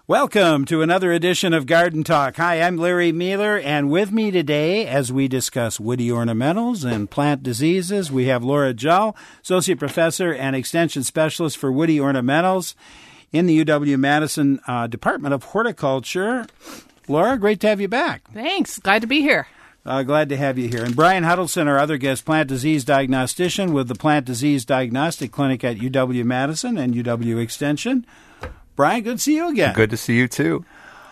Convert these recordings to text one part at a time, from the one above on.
Welcome to another edition of Garden Talk. Hi, I'm Larry Mueller, and with me today, as we discuss woody ornamentals and plant diseases, we have Laura Jull, Associate Professor and Extension Specialist for Woody Ornamentals in the UW-Madison Department of Horticulture. Laura, great to have you back. Thanks. Glad to be here. Glad to have you here. And Brian Huddleston, our other guest, plant disease diagnostician with the Plant Disease Diagnostic Clinic at UW-Madison and UW Extension. Brian, good to see you again. Good to see you, too.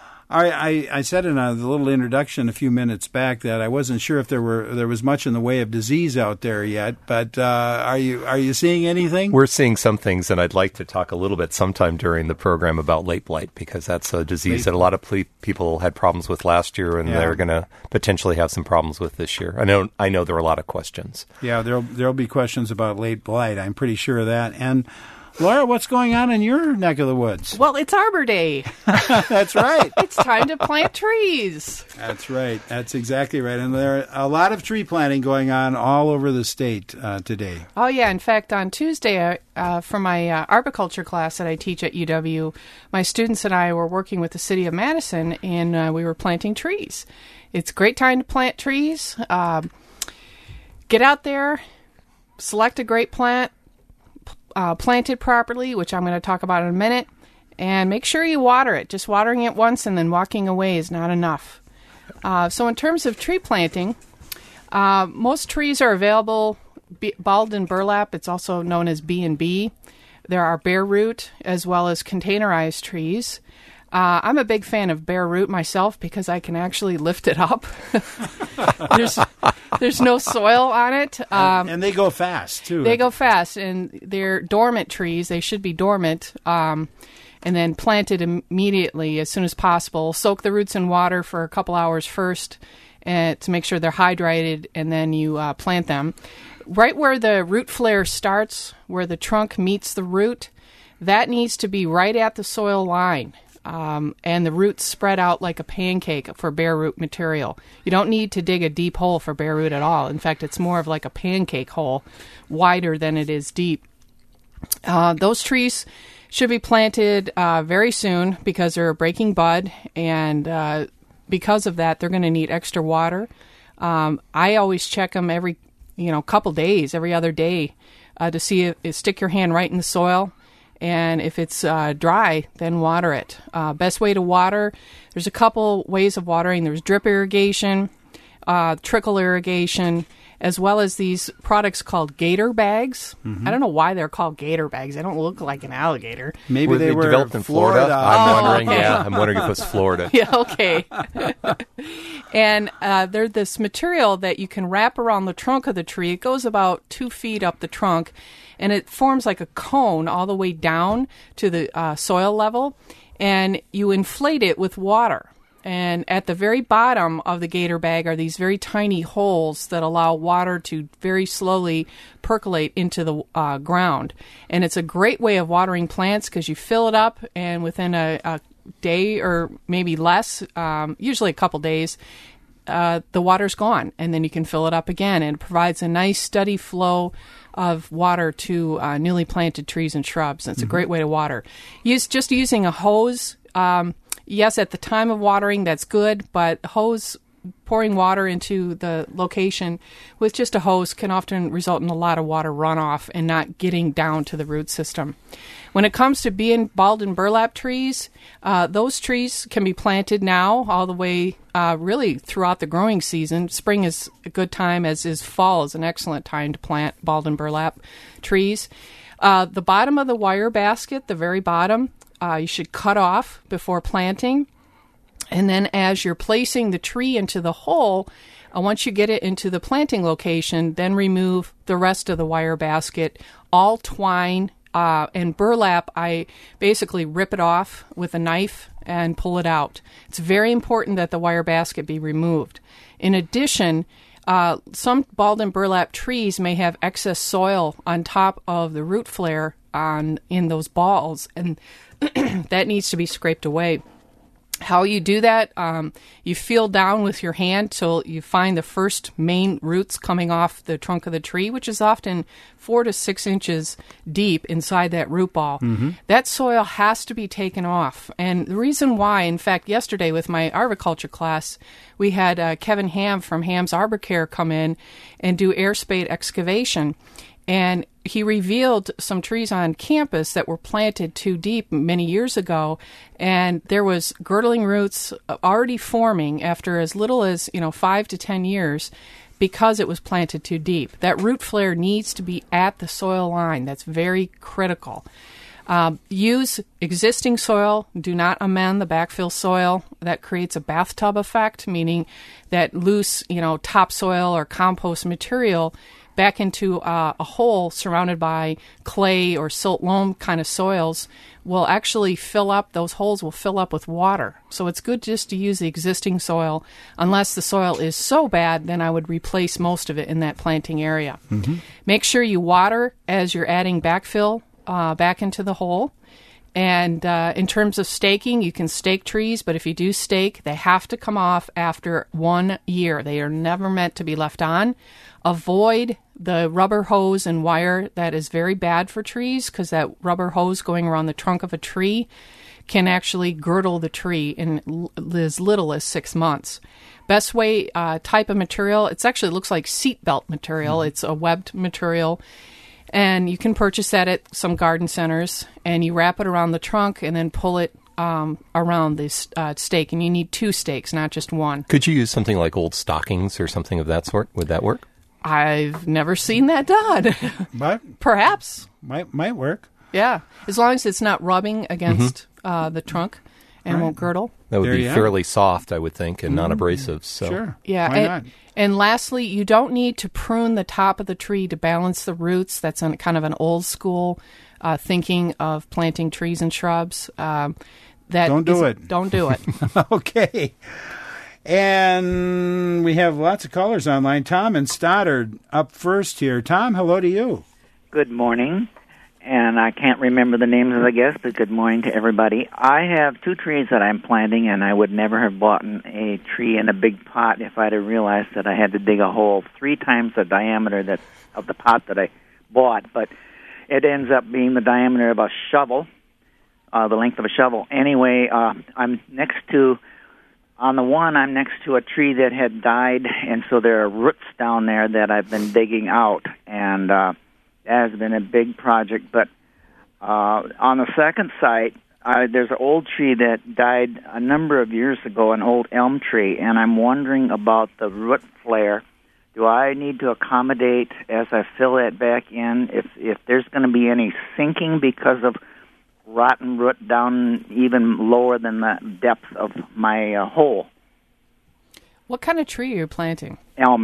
I said in a little introduction a few minutes back that I wasn't sure if there was much in the way of disease out there yet, but are you seeing anything? We're seeing some things, and I'd like to talk a little bit sometime during the program about late blight, because that's a disease that a lot of people had problems with last year, and they're going to potentially have some problems with this year. I know there are a lot of questions. Yeah, there'll be questions about late blight. I'm pretty sure of that. And Laura, what's going on in your neck of the woods? Well, it's Arbor Day. That's right. It's time to plant trees. That's right. That's exactly right. And there are a lot of tree planting going on all over the state today. Oh, yeah. In fact, on Tuesday, for my arboriculture class that I teach at UW, my students and I were working with the city of Madison, and we were planting trees. It's a great time to plant trees. Get out there, select a great plant, plant it properly, which I'm going to talk about in a minute, and make sure you water it. Just watering it once and then walking away is not enough. So in terms of tree planting, most trees are available balled and burlap. It's also known as B&B. There are bare root as well as containerized trees. I'm a big fan of bare root myself because I can actually lift it up. There's no soil on it. And they go fast, too. They go fast, and they're dormant trees. They should be dormant, and then planted immediately as soon as possible. Soak the roots in water for a couple hours first to make sure they're hydrated, and then you plant them. Right where the root flare starts, where the trunk meets the root, that needs to be right at the soil line. And the roots spread out like a pancake for bare root material. You don't need to dig a deep hole for bare root at all. In fact, it's more of like a pancake hole, wider than it is deep. Those trees should be planted very soon because they're a breaking bud, and because of that, they're going to need extra water. I always check them every couple days, every other day, to see if stick your hand right in the soil. And if it's dry, then water it. Best way to water, there's a couple ways of watering. There's drip irrigation, trickle irrigation, as well as these products called gator bags. Mm-hmm. I don't know why they're called gator bags. They don't look like an alligator. Maybe they were developed in Florida. I'm wondering if it's Florida. Yeah, okay. And they're this material that you can wrap around the trunk of the tree. It goes about 2 feet up the trunk, and it forms like a cone all the way down to the soil level, and you inflate it with water. And at the very bottom of the gator bag are these very tiny holes that allow water to very slowly percolate into the ground. And it's a great way of watering plants because you fill it up, and within a day or maybe less, usually a couple days, the water's gone, and then you can fill it up again. And it provides a nice steady flow of water to newly planted trees and shrubs. And it's a great way to water. Just using a hose. Yes, at the time of watering, that's good, but pouring water into the location with just a hose can often result in a lot of water runoff and not getting down to the root system. When it comes to balled and burlap trees, those trees can be planted now all the way really throughout the growing season. Spring is a good time, as is fall is an excellent time to plant balled and burlap trees. The bottom of the wire basket, the very bottom, you should cut off before planting. And then as you're placing the tree into the hole, once you get it into the planting location, then remove the rest of the wire basket. All twine and burlap, I basically rip it off with a knife and pull it out. It's very important that the wire basket be removed. In addition, some balled and burlap trees may have excess soil on top of the root flare in those balls, and that needs to be scraped away. How you do that, you feel down with your hand till you find the first main roots coming off the trunk of the tree, which is often 4 to 6 inches deep inside that root ball. That soil has to be taken off. And the reason why, in fact, yesterday with my arboriculture class, we had Kevin Ham from Ham's Arbor Care come in and do air spade excavation. And he revealed some trees on campus that were planted too deep many years ago, and there was girdling roots already forming after as little as 5 to 10 years because it was planted too deep. That root flare needs to be at the soil line. That's very critical. Use existing soil. Do not amend the backfill soil. That creates a bathtub effect, meaning that loose, topsoil or compost material back into a hole surrounded by clay or silt loam kind of soils will actually fill up, those holes will fill up with water. So it's good just to use the existing soil. Unless the soil is so bad, then I would replace most of it in that planting area. Make sure you water as you're adding backfill back into the hole. And in terms of staking, you can stake trees, but if you do stake, they have to come off after 1 year. They are never meant to be left on. Avoid the rubber hose and wire. That is very bad for trees because that rubber hose going around the trunk of a tree can actually girdle the tree in as little as 6 months. Best way, type of material, it actually looks like seatbelt material. It's a webbed material. And you can purchase that at some garden centers, and you wrap it around the trunk and then pull it around this stake. And you need 2 stakes, not just one. Could you use something like old stockings or something of that sort? Would that work? I've never seen that done. But Perhaps. might work. Yeah, as long as it's not rubbing against the trunk and won't girdle. That would There be you are. fairly soft, I would think, and non abrasive. So. Sure. Yeah, Why not? and lastly, you don't need to prune the top of the tree to balance the roots. That's kind of an old school thinking of planting trees and shrubs. Don't do it. Don't do it. Okay. And we have lots of callers online. Tom and Stoddard up first here. Tom, hello to you. Good morning. And I can't remember the names of the guests, but good morning to everybody. I have 2 trees that I'm planting, and I would never have bought a tree in a big pot if I'd have realized that I had to dig a hole 3 times the diameter of the pot that I bought. But it ends up being the diameter of a shovel, the length of a shovel. Anyway, I'm next to a tree that had died, and so there are roots down there that I've been digging out, and that has been a big project. But on the second site, there's an old tree that died a number of years ago, an old elm tree, and I'm wondering about the root flare. Do I need to accommodate as I fill that back in if there's going to be any sinking because of rotten root down even lower than the depth of my hole? What kind of tree are you planting?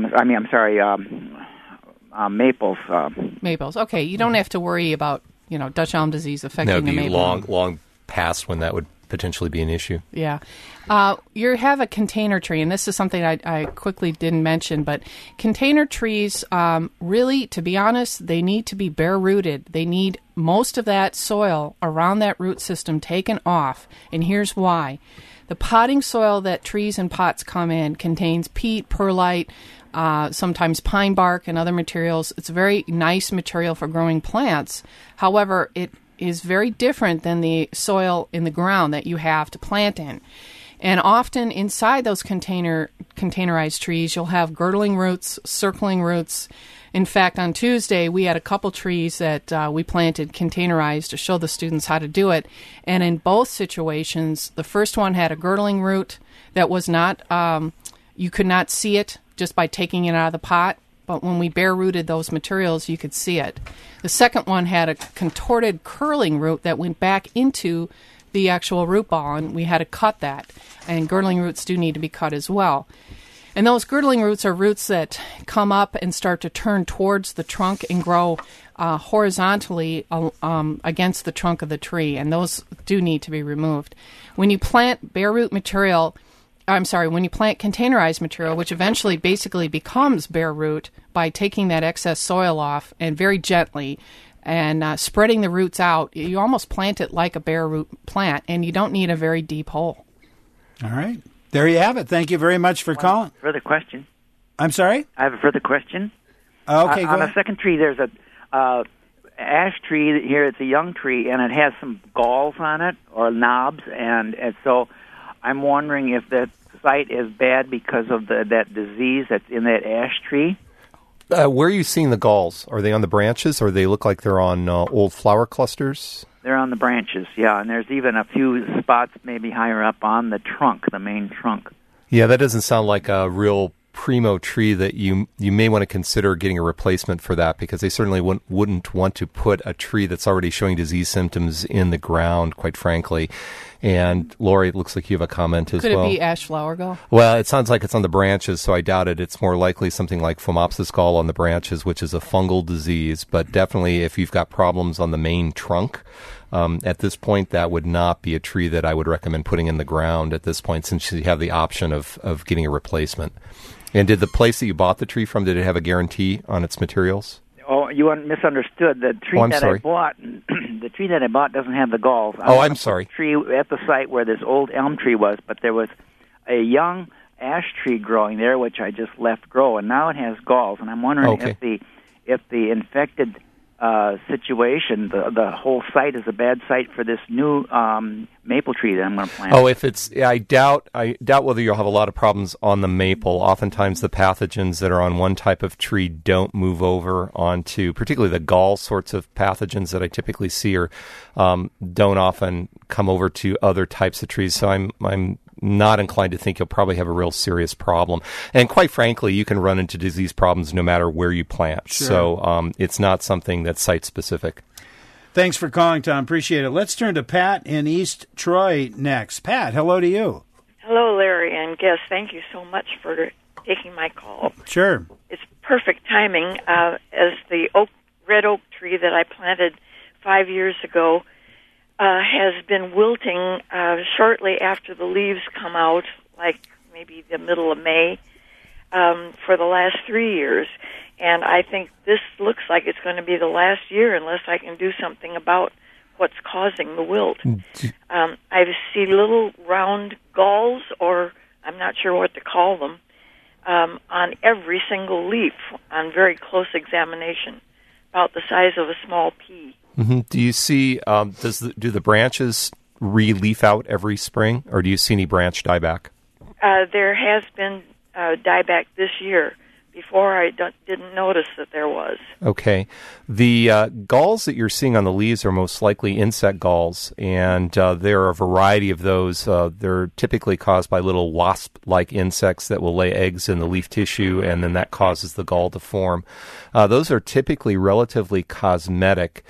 Maples. Maples. Okay, you don't have to worry about Dutch elm disease affecting That would the be maple. long past when that would potentially be an issue. Yeah. You have a container tree, and this is something I quickly didn't mention, but container trees, really, to be honest, they need to be bare-rooted. They need most of that soil around that root system taken off, and here's why. The potting soil that trees and pots come in contains peat, perlite, sometimes pine bark and other materials. It's a very nice material for growing plants. However, it is very different than the soil in the ground that you have to plant in. And often inside those containerized trees, you'll have girdling roots, circling roots. In fact, on Tuesday, we had a couple trees that we planted containerized to show the students how to do it. And in both situations, the first one had a girdling root that was not, you could not see it just by taking it out of the pot. But when we bare-rooted those materials, you could see it. The second one had a contorted curling root that went back into the actual root ball, and we had to cut that. And girdling roots do need to be cut as well. And those girdling roots are roots that come up and start to turn towards the trunk and grow horizontally against the trunk of the tree, and those do need to be removed. When you plant bare-root material, when you plant containerized material, which eventually basically becomes bare root by taking that excess soil off and very gently and spreading the roots out, you almost plant it like a bare root plant, and you don't need a very deep hole. All right. There you have it. Thank you very much for calling. Further question. I'm sorry? I have a further question. Okay, go on ahead. the second tree, there's a ash tree here. It's a young tree, and it has some galls on it, or knobs, and so I'm wondering if that site is bad because of that disease that's in that ash tree. Where are you seeing the galls? Are they on the branches, or they look like they're on old flower clusters? They're on the branches, yeah, and there's even a few spots maybe higher up on the trunk, the main trunk. Yeah, that doesn't sound like a real primo tree that you may want to consider getting a replacement for that, because they certainly wouldn't want to put a tree that's already showing disease symptoms in the ground, quite frankly. And Lori, it looks like you have a comment as well. Could it be ash flower gall? Well, it sounds like it's on the branches, so I doubt it. It's more likely something like Phomopsis gall on the branches, which is a fungal disease. But definitely if you've got problems on the main trunk, at this point, that would not be a tree that I would recommend putting in the ground at this point, since you have the option of getting a replacement. And did the place that you bought the tree from, did it have a guarantee on its materials? Oh, you misunderstood. The tree sorry. I bought, the tree that I bought doesn't have the galls. I'm sorry. Tree at the site where this old elm tree was, but there was a young ash tree growing there, which I just left grow, and now it has galls. And I'm wondering if the infected situation, the whole site is a bad site for this new maple tree that I'm going to plant. Oh, if it's, I doubt whether you'll have a lot of problems on the maple. Oftentimes the pathogens that are on one type of tree don't move over onto, particularly the gall sorts of pathogens that I typically see, or don't often come over to other types of trees. So I'm not inclined to think you'll probably have a real serious problem. And quite frankly, you can run into disease problems no matter where you plant. Sure. So it's not something that's site-specific. Thanks for calling, Tom. Appreciate it. Let's turn to Pat in East Troy next. Pat, hello to you. Hello, Larry and guest. Thank you so much for taking my call. Sure. It's perfect timing, as the red oak tree that I planted 5 years ago has been wilting shortly after the leaves come out, like maybe the middle of May, for the last 3 years. And I think this looks like it's going to be the last year unless I can do something about what's causing the wilt. I see little round galls, or I'm not sure what to call them, on every single leaf on very close examination, about the size of a small pea. Mm-hmm. Do you see, do the branches re-leaf out every spring, or do you see any branch dieback? There has been dieback this year. Before, I didn't notice that there was. Okay. The galls that you're seeing on the leaves are most likely insect galls, and there are a variety of those. They're typically caused by little wasp-like insects that will lay eggs in the leaf tissue, and then that causes the gall to form. Those are typically relatively cosmetic,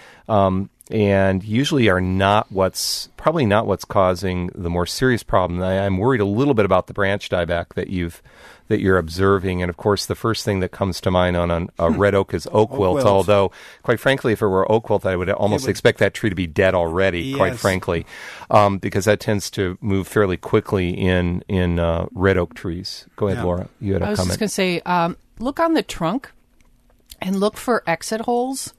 and usually are probably not what's causing the more serious problem. I'm worried a little bit about the branch dieback that you're observing, and of course the first thing that comes to mind on a red oak is oak wilt, although quite frankly if it were oak wilt I would almost expect that tree to be dead already, yes. Quite frankly, because that tends to move fairly quickly in red oak trees. Go ahead, Laura, you had a comment. I was just going to say, look on the trunk and look for exit holes.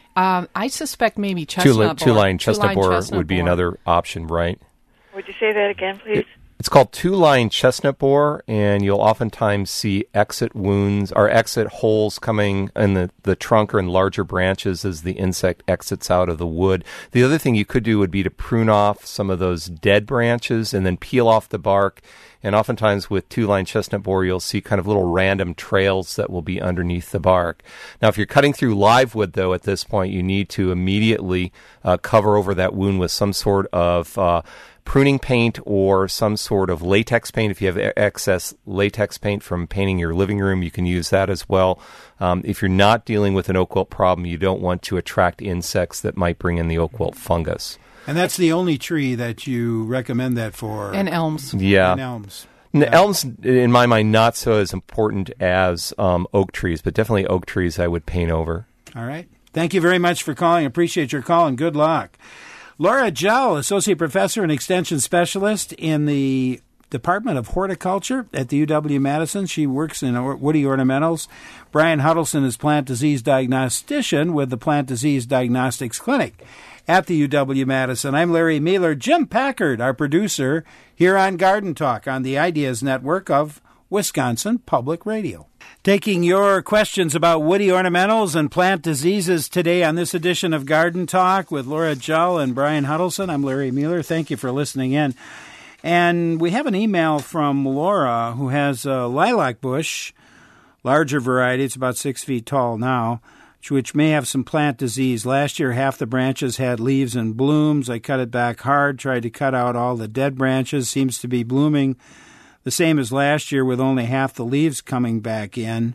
I suspect maybe chestnut borer. Two-line chestnut borer would be another option, right? Would you say that again, please? It's called two-line chestnut borer, and you'll oftentimes see exit wounds or exit holes coming in the trunk or in larger branches as the insect exits out of the wood. The other thing you could do would be to prune off some of those dead branches and then peel off the bark. And oftentimes with two-line chestnut borer, you'll see kind of little random trails that will be underneath the bark. Now, if you're cutting through live wood, though, at this point, you need to immediately cover over that wound with some sort of pruning paint or some sort of latex paint. If you have excess latex paint from painting your living room, you can use that as well. If you're not dealing with an oak wilt problem, you don't want to attract insects that might bring in the oak wilt fungus. And that's the only tree that you recommend that for? And elms. Yeah. And elms. The elms, in my mind, not so as important as oak trees, but definitely oak trees I would paint over. All right. Thank you very much for calling. Appreciate your call, and good luck. Laura Gell, Associate Professor and Extension Specialist in the Department of Horticulture at the UW-Madison. She works in woody ornamentals. Brian Huddleston is plant disease diagnostician with the Plant Disease Diagnostics Clinic at the UW-Madison. I'm Larry Mealer. Jim Packard, our producer, here on Garden Talk on the Ideas Network of Wisconsin Public Radio. Taking your questions about woody ornamentals and plant diseases today on this edition of Garden Talk with Laura Jull and Brian Huddleston. I'm Larry Mealer. Thank you for listening in. And we have an email from Laura who has a lilac bush, larger variety. It's about 6 feet tall now, which may have some plant disease. Last year, half the branches had leaves and blooms. I cut it back hard, tried to cut out all the dead branches. Seems to be blooming the same as last year with only half the leaves coming back in.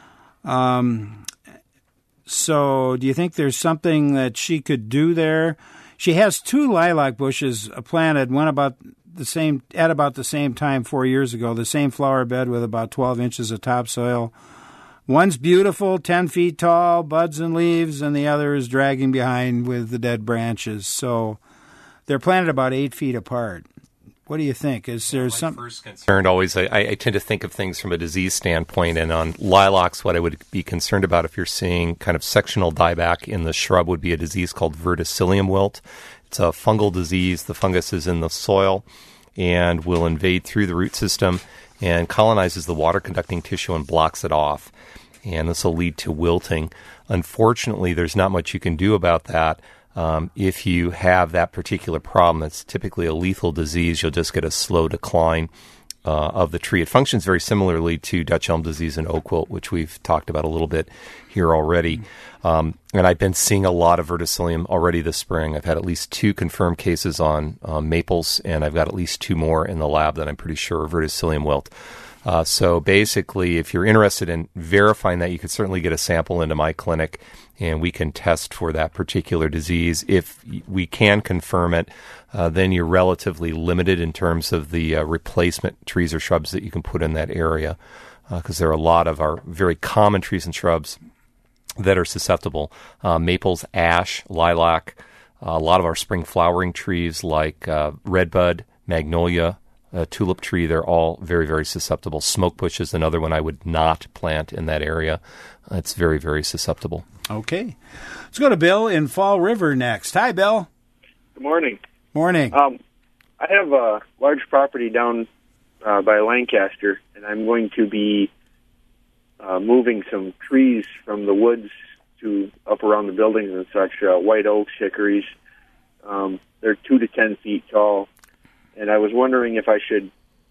So do you think there's something that she could do there? She has 2 lilac bushes planted, one at about the same time 4 years ago, the same flower bed with about 12 inches of topsoil. One's beautiful, 10 feet tall, buds and leaves, and the other is dragging behind with the dead branches. So they're planted about 8 feet apart. What do you think? Is there some first concern? Always, I tend to think of things from a disease standpoint, and on lilacs, what I would be concerned about if you're seeing kind of sectional dieback in the shrub would be a disease called verticillium wilt. It's a fungal disease. The fungus is in the soil and will invade through the root system and colonizes the water-conducting tissue and blocks it off. And this will lead to wilting. Unfortunately, there's not much you can do about that. If you have that particular problem, it's typically a lethal disease. You'll just get a slow decline of the tree. It functions very similarly to Dutch elm disease and oak wilt, which we've talked about a little bit here already. And I've been seeing a lot of verticillium already this spring. I've had at least 2 confirmed cases on maples, and I've got at least 2 more in the lab that I'm pretty sure are verticillium wilt. So basically, if you're interested in verifying that, you can certainly get a sample into my clinic, and we can test for that particular disease. If we can confirm it, then you're relatively limited in terms of the replacement trees or shrubs that you can put in that area, because there are a lot of our very common trees and shrubs that are susceptible. Maples, ash, lilac, a lot of our spring flowering trees like redbud, magnolia, tulip tree, they're all very, very susceptible. Smoke bush is another one I would not plant in that area. It's very, very susceptible. Okay. Let's go to Bill in Fall River next. Hi, Bill. Good morning. Morning. I have a large property down by Lancaster, and I'm going to be moving some trees from the woods to up around the buildings and such, white oaks, hickories. They're 2 to 10 feet tall. And I was wondering if I should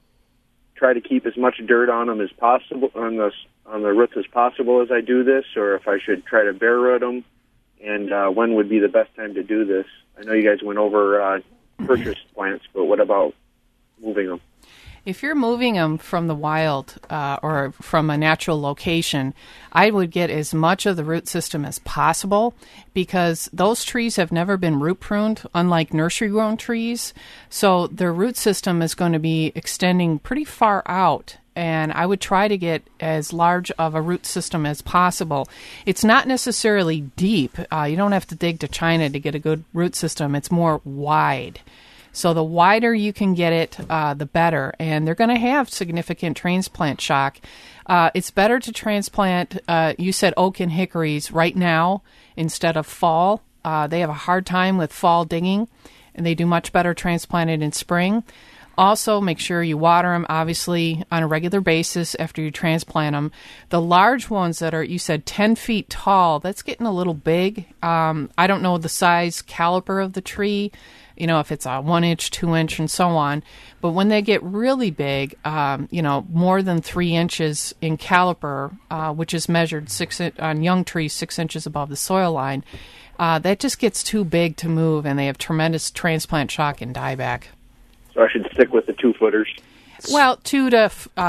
try to keep as much dirt on them as possible, on the roots as possible as I do this, or if I should try to bare root them, and when would be the best time to do this. I know you guys went over purchased plants, but what about moving them? If you're moving them from the wild or from a natural location, I would get as much of the root system as possible, because those trees have never been root pruned, unlike nursery-grown trees. So their root system is going to be extending pretty far out, and I would try to get as large of a root system as possible. It's not necessarily deep. You don't have to dig to China to get a good root system. It's more wide. So the wider you can get it, the better. And they're going to have significant transplant shock. It's better to transplant, you said oak and hickories right now instead of fall. They have a hard time with fall digging, and they do much better transplanted in spring. Also, make sure you water them, obviously, on a regular basis after you transplant them. The large ones that are, you said, 10 feet tall, that's getting a little big. I don't know the size caliper of the tree, if it's a 1 inch, 2 inch, and so on. But when they get really big, more than 3 inches in caliper, which is measured on young trees 6 inches above the soil line, that just gets too big to move, and they have tremendous transplant shock and dieback. So I should stick with the 2-footers? Well, 2 to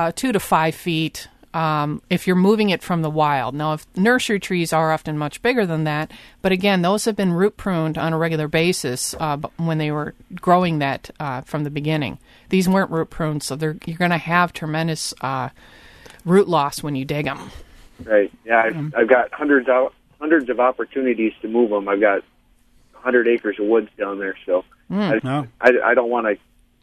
5 feet. If you're moving it from the wild. Now, if nursery trees are often much bigger than that, but again, those have been root pruned on a regular basis when they were growing that from the beginning. These weren't root pruned, so you're going to have tremendous root loss when you dig them. Right. Yeah, I've got hundreds of opportunities to move them. I've got 100 acres of woods down there, so I don't want to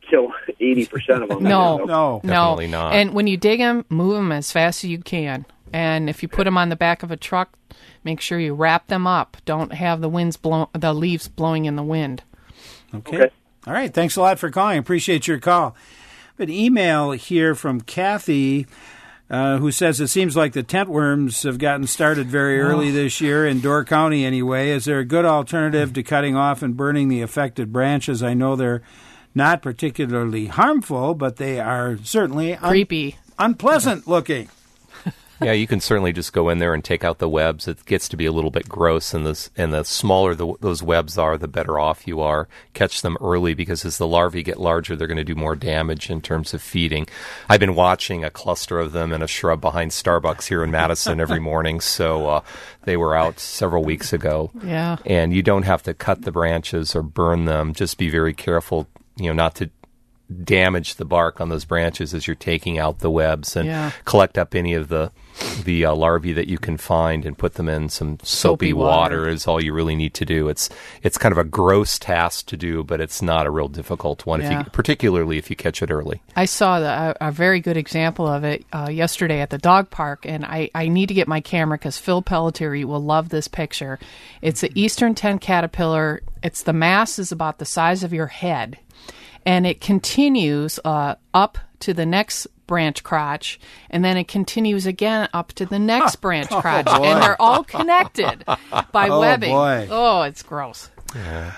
kill 80% of them. No. Definitely not. And when you dig them, move them as fast as you can. And if you put them on the back of a truck, make sure you wrap them up. Don't have the leaves blowing in the wind. Okay. All right. Thanks a lot for calling. Appreciate your call. An email here from Kathy, who says it seems like the tent worms have gotten started very early this year in Door County anyway. Is there a good alternative to cutting off and burning the affected branches? I know they're not particularly harmful, but they are certainly creepy, unpleasant looking. Yeah, you can certainly just go in there and take out the webs. It gets to be a little bit gross, and the smaller those webs are, the better off you are. Catch them early, because as the larvae get larger, they're going to do more damage in terms of feeding. I've been watching a cluster of them in a shrub behind Starbucks here in Madison every morning, so they were out several weeks ago. Yeah. And you don't have to cut the branches or burn them. Just be very careful, not to damage the bark on those branches as you're taking out the webs, and collect up any of the larvae that you can find and put them in some soapy water is all you really need to do. It's kind of a gross task to do, but it's not a real difficult one, particularly if you catch it early. I saw a very good example of it yesterday at the dog park, and I need to get my camera because Phil Pelletier will love this picture. It's an eastern tent caterpillar. The mass is about the size of your head. And it continues up to the next branch crotch, and then it continues again up to the next branch crotch. And they're all connected by webbing. Boy. Oh, it's gross. Yeah.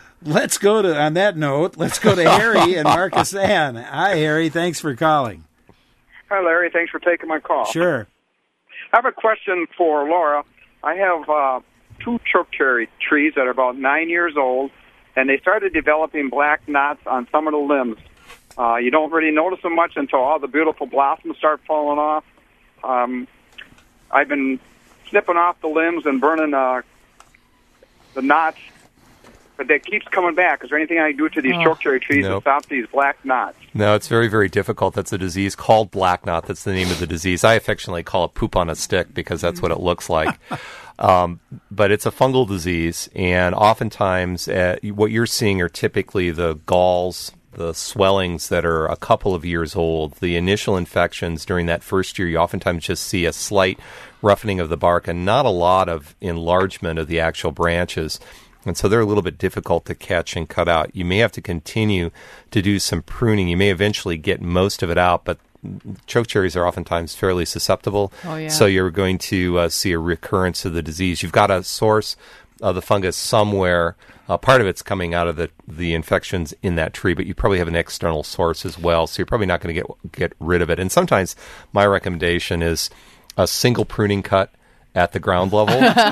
On that note, let's go to Harry and Marcus Ann. Hi, Harry. Thanks for calling. Hi, Larry. Thanks for taking my call. Sure. I have a question for Laura. I have 2 chokecherry trees that are about 9 years old, and they started developing black knots on some of the limbs. You don't really notice them much until all the beautiful blossoms start falling off. I've been snipping off the limbs and burning the knots, but that keeps coming back. Is there anything I can do to these chokecherry trees to stop these black knots? No, it's very, very difficult. That's a disease called black knot. That's the name of the disease. I affectionately call it poop on a stick because that's what it looks like. But it's a fungal disease, and oftentimes what you're seeing are typically the galls, the swellings that are a couple of years old. The initial infections during that first year, you oftentimes just see a slight roughening of the bark and not a lot of enlargement of the actual branches. And so they're a little bit difficult to catch and cut out. You may have to continue to do some pruning. You may eventually get most of it out, but chokecherries are oftentimes fairly susceptible. So you're going to see a recurrence of the disease. You've got a source of the fungus somewhere. Part of it's coming out of the infections in that tree, but you probably have an external source as well, so you're probably not going to get rid of it. And sometimes my recommendation is a single pruning cut at the ground level,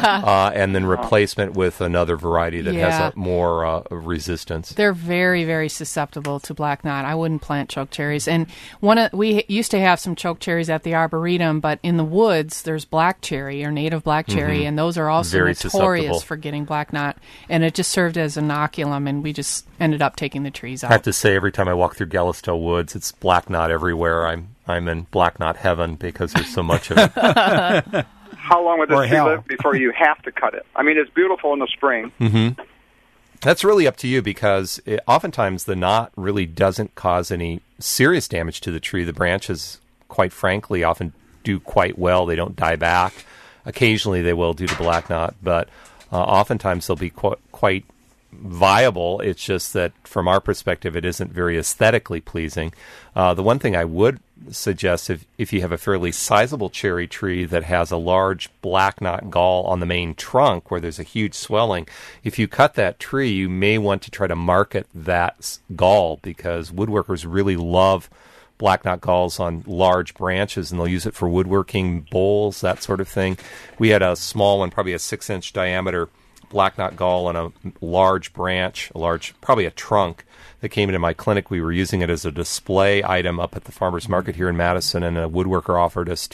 and then replacement with another variety that has more resistance. They're very, very susceptible to black knot. I wouldn't plant chokecherries. And we used to have some chokecherries at the Arboretum, but in the woods there's black cherry or native black cherry, and those are also very notorious for getting black knot. And it just served as inoculum, and we just ended up taking the trees out. I have to say, every time I walk through Galistelle Woods, it's black knot everywhere. I'm in black knot heaven because there's so much of it. How long would this tree live before you have to cut it? I mean, it's beautiful in the spring. Mm-hmm. That's really up to you, because oftentimes the knot really doesn't cause any serious damage to the tree. The branches, quite frankly, often do quite well. They don't die back. Occasionally they will due to black knot, but oftentimes they'll be quite viable. It's just that from our perspective, it isn't very aesthetically pleasing. The one thing I would suggest, if you have a fairly sizable cherry tree that has a large black knot gall on the main trunk where there's a huge swelling, if you cut that tree, you may want to try to market that gall, because woodworkers really love black knot galls on large branches, and they'll use it for woodworking, bowls, that sort of thing. We had a small one, probably a 6-inch diameter black knot gall on a large branch, probably a trunk, that came into my clinic. We were using it as a display item up at the farmer's market here in Madison, and a woodworker offered us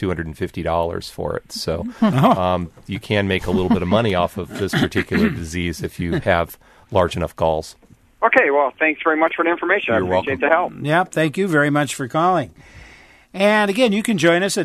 $250 for it. So you can make a little bit of money off of this particular disease if you have large enough galls. Okay, well, thanks very much for the information. You're I appreciate welcome. the help. Yeah, thank you very much for calling. And again, you can join us at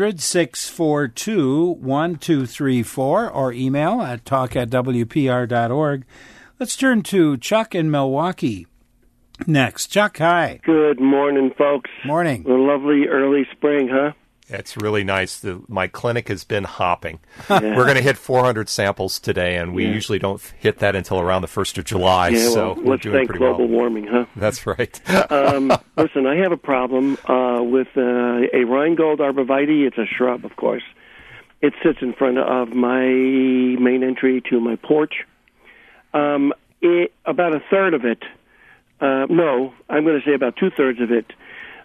800-642-1234 or email at talk@wpr.org. Let's turn to Chuck in Milwaukee. next. Chuck, hi. Good morning, folks. Morning. A lovely early spring, huh? It's really nice. My clinic has been hopping. We're going to hit 400 samples today, and we usually don't hit that until around the 1st of July. Yeah, so well, we're let's doing thank pretty global well. warming, huh? That's right. Listen, I have a problem with a Rheingold arborvitae. It's a shrub, of course. It sits in front of my main entry to my porch. About a third of it, no, I'm going to say about two-thirds of it,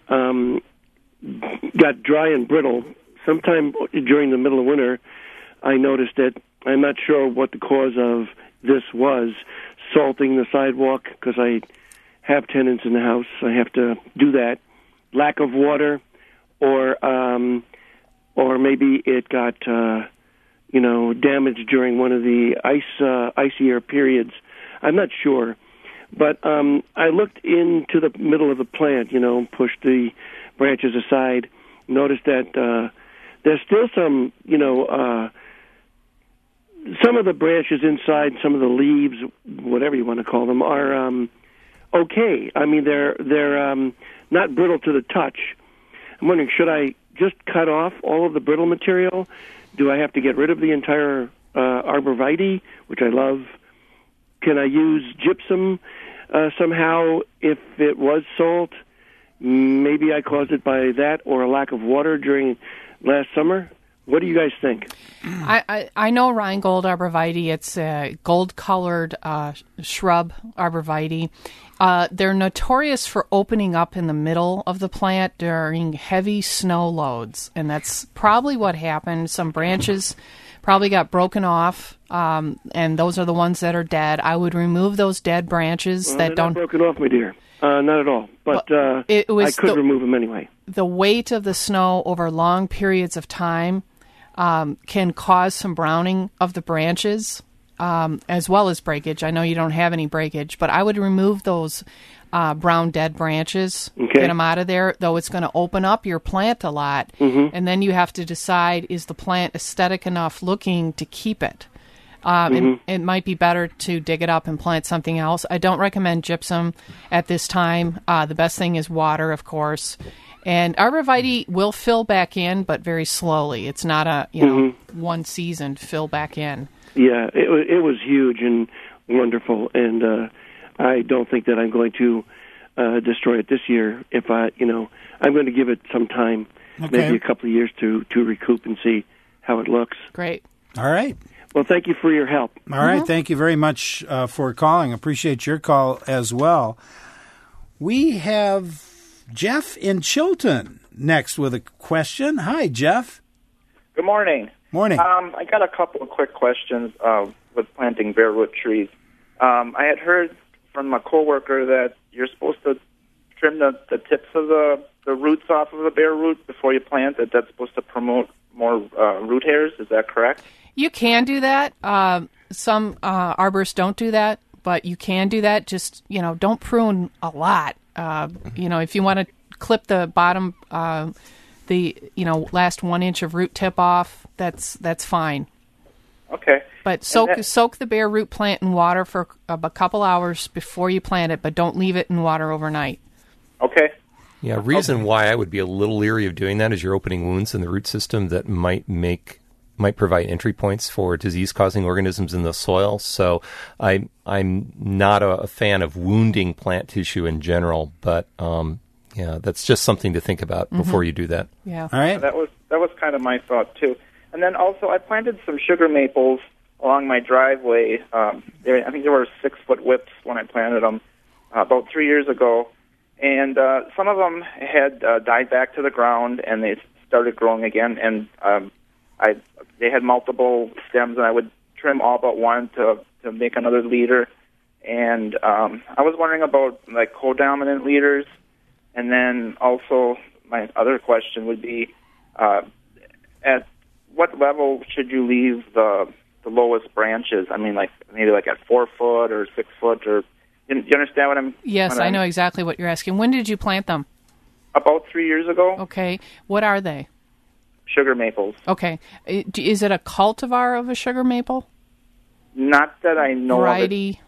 got dry and brittle. Sometime during the middle of winter, I noticed it. I'm not sure what the cause of this was. Salting the sidewalk, because I have tenants in the house. I have to do that. Lack of water, or maybe it got damaged during one of the icier periods. I'm not sure. But I looked into the middle of the plant, pushed the branches aside, noticed that there's still some, some of the branches inside, some of the leaves, whatever you want to call them, are okay. I mean, they're not brittle to the touch. I'm wondering, should I just cut off all of the brittle material? Do I have to get rid of the entire arborvitae, which I love? Can I use gypsum somehow if it was salt? Maybe I caused it by that or a lack of water during last summer. What do you guys think? I know Rheingold arborvitae. It's a gold-colored shrub arborvitae. They're notorious for opening up in the middle of the plant during heavy snow loads, and that's probably what happened. Some branches probably got broken off, and those are the ones that are dead. I would remove those dead branches that don't... They're not broken off, my dear. Not at all. But I could remove them anyway. The weight of the snow over long periods of time can cause some browning of the branches, as well as breakage. I know you don't have any breakage, but I would remove those brown dead branches, get them out of there, though it's going to open up your plant a lot. Mm-hmm. And then you have to decide, is the plant aesthetic enough looking to keep it? It might be better to dig it up and plant something else. I don't recommend gypsum at this time. The best thing is water, of course. And arborvitae will fill back in, but very slowly. It's not a one season fill back in. Yeah, it was huge and wonderful, and I don't think that I'm going to destroy it this year. If I'm going to give it some time, maybe a couple of years to recoup and see how it looks. Great. All right. Well, thank you for your help. All right. Thank you very much for calling. Appreciate your call as well. We have Jeff in Chilton next with a question. Hi, Jeff. Good morning. Morning. I got a couple of quick questions with planting bare root trees. I had heard from a coworker that you're supposed to trim the tips of the roots off of the bare root before you plant, that's supposed to promote more root hairs. Is that correct? You can do that. Some arborists don't do that, but you can do that. Just, don't prune a lot. If you want to clip the bottom, last 1 inch of root tip off, that's fine. Okay. But soak the bare root plant in water for a couple hours before you plant it, but don't leave it in water overnight. Okay. Yeah, reason why I would be a little leery of doing that is you're opening wounds in the root system that might provide entry points for disease-causing organisms in the soil. So I'm not a fan of wounding plant tissue in general, but that's just something to think about before you do that. Yeah. All right. That was kind of my thought too. And then also I planted some sugar maples along my driveway. I think there were 6-foot whips when I planted them about 3 years ago. And some of them had died back to the ground, and they started growing again. And they had multiple stems, and I would trim all but one to make another leader. And I was wondering about like codominant leaders. And then also my other question would be, at what level should you leave the lowest branches? I mean, like maybe like at 4 foot or 6 foot, or you understand what I'm? Yes, I know exactly what you're asking. When did you plant them? About 3 years ago. Okay. What are they? Sugar maples. Okay. Is it a cultivar of a sugar maple? Not that I know variety? of.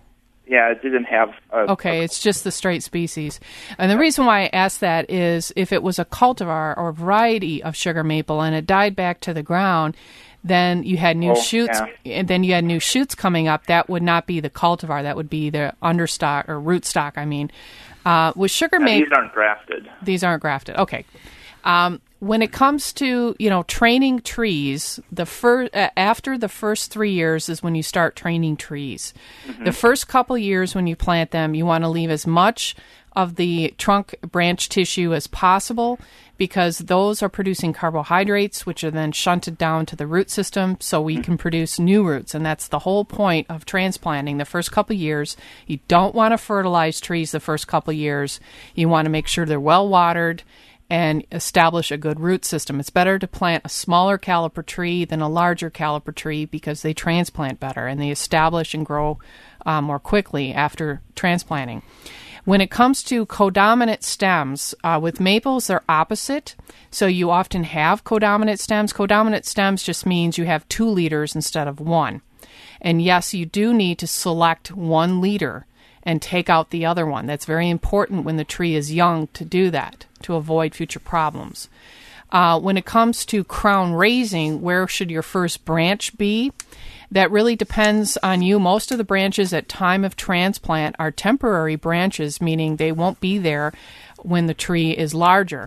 Yeah, it didn't have. Okay, it's just the straight species. And the reason why I asked that is if it was a cultivar or variety of sugar maple and it died back to the ground, then you had new shoots, and then you had new shoots coming up. That would not be the cultivar. That would be the understock or rootstock. I mean, with sugar maple, these aren't grafted. These aren't grafted. Okay. When it comes to training trees, after the first 3 years is when you start training trees. Mm-hmm. The first couple years when you plant them, you want to leave as much of the trunk branch tissue as possible because those are producing carbohydrates, which are then shunted down to the root system so we can produce new roots. And that's the whole point of transplanting. The first couple years, you don't want to fertilize trees the first couple years. You want to make sure they're well watered and establish a good root system. It's better to plant a smaller caliper tree than a larger caliper tree because they transplant better and they establish and grow more quickly after transplanting. When it comes to codominant stems, with maples, they're opposite. So you often have codominant stems. Codominant stems just means you have 2 leaders instead of 1. And yes, you do need to select 1 leader and take out the other one. That's very important when the tree is young to do that, to avoid future problems. When it comes to crown raising, where should your first branch be? That really depends on you. Most of the branches at time of transplant are temporary branches, meaning they won't be there when the tree is larger.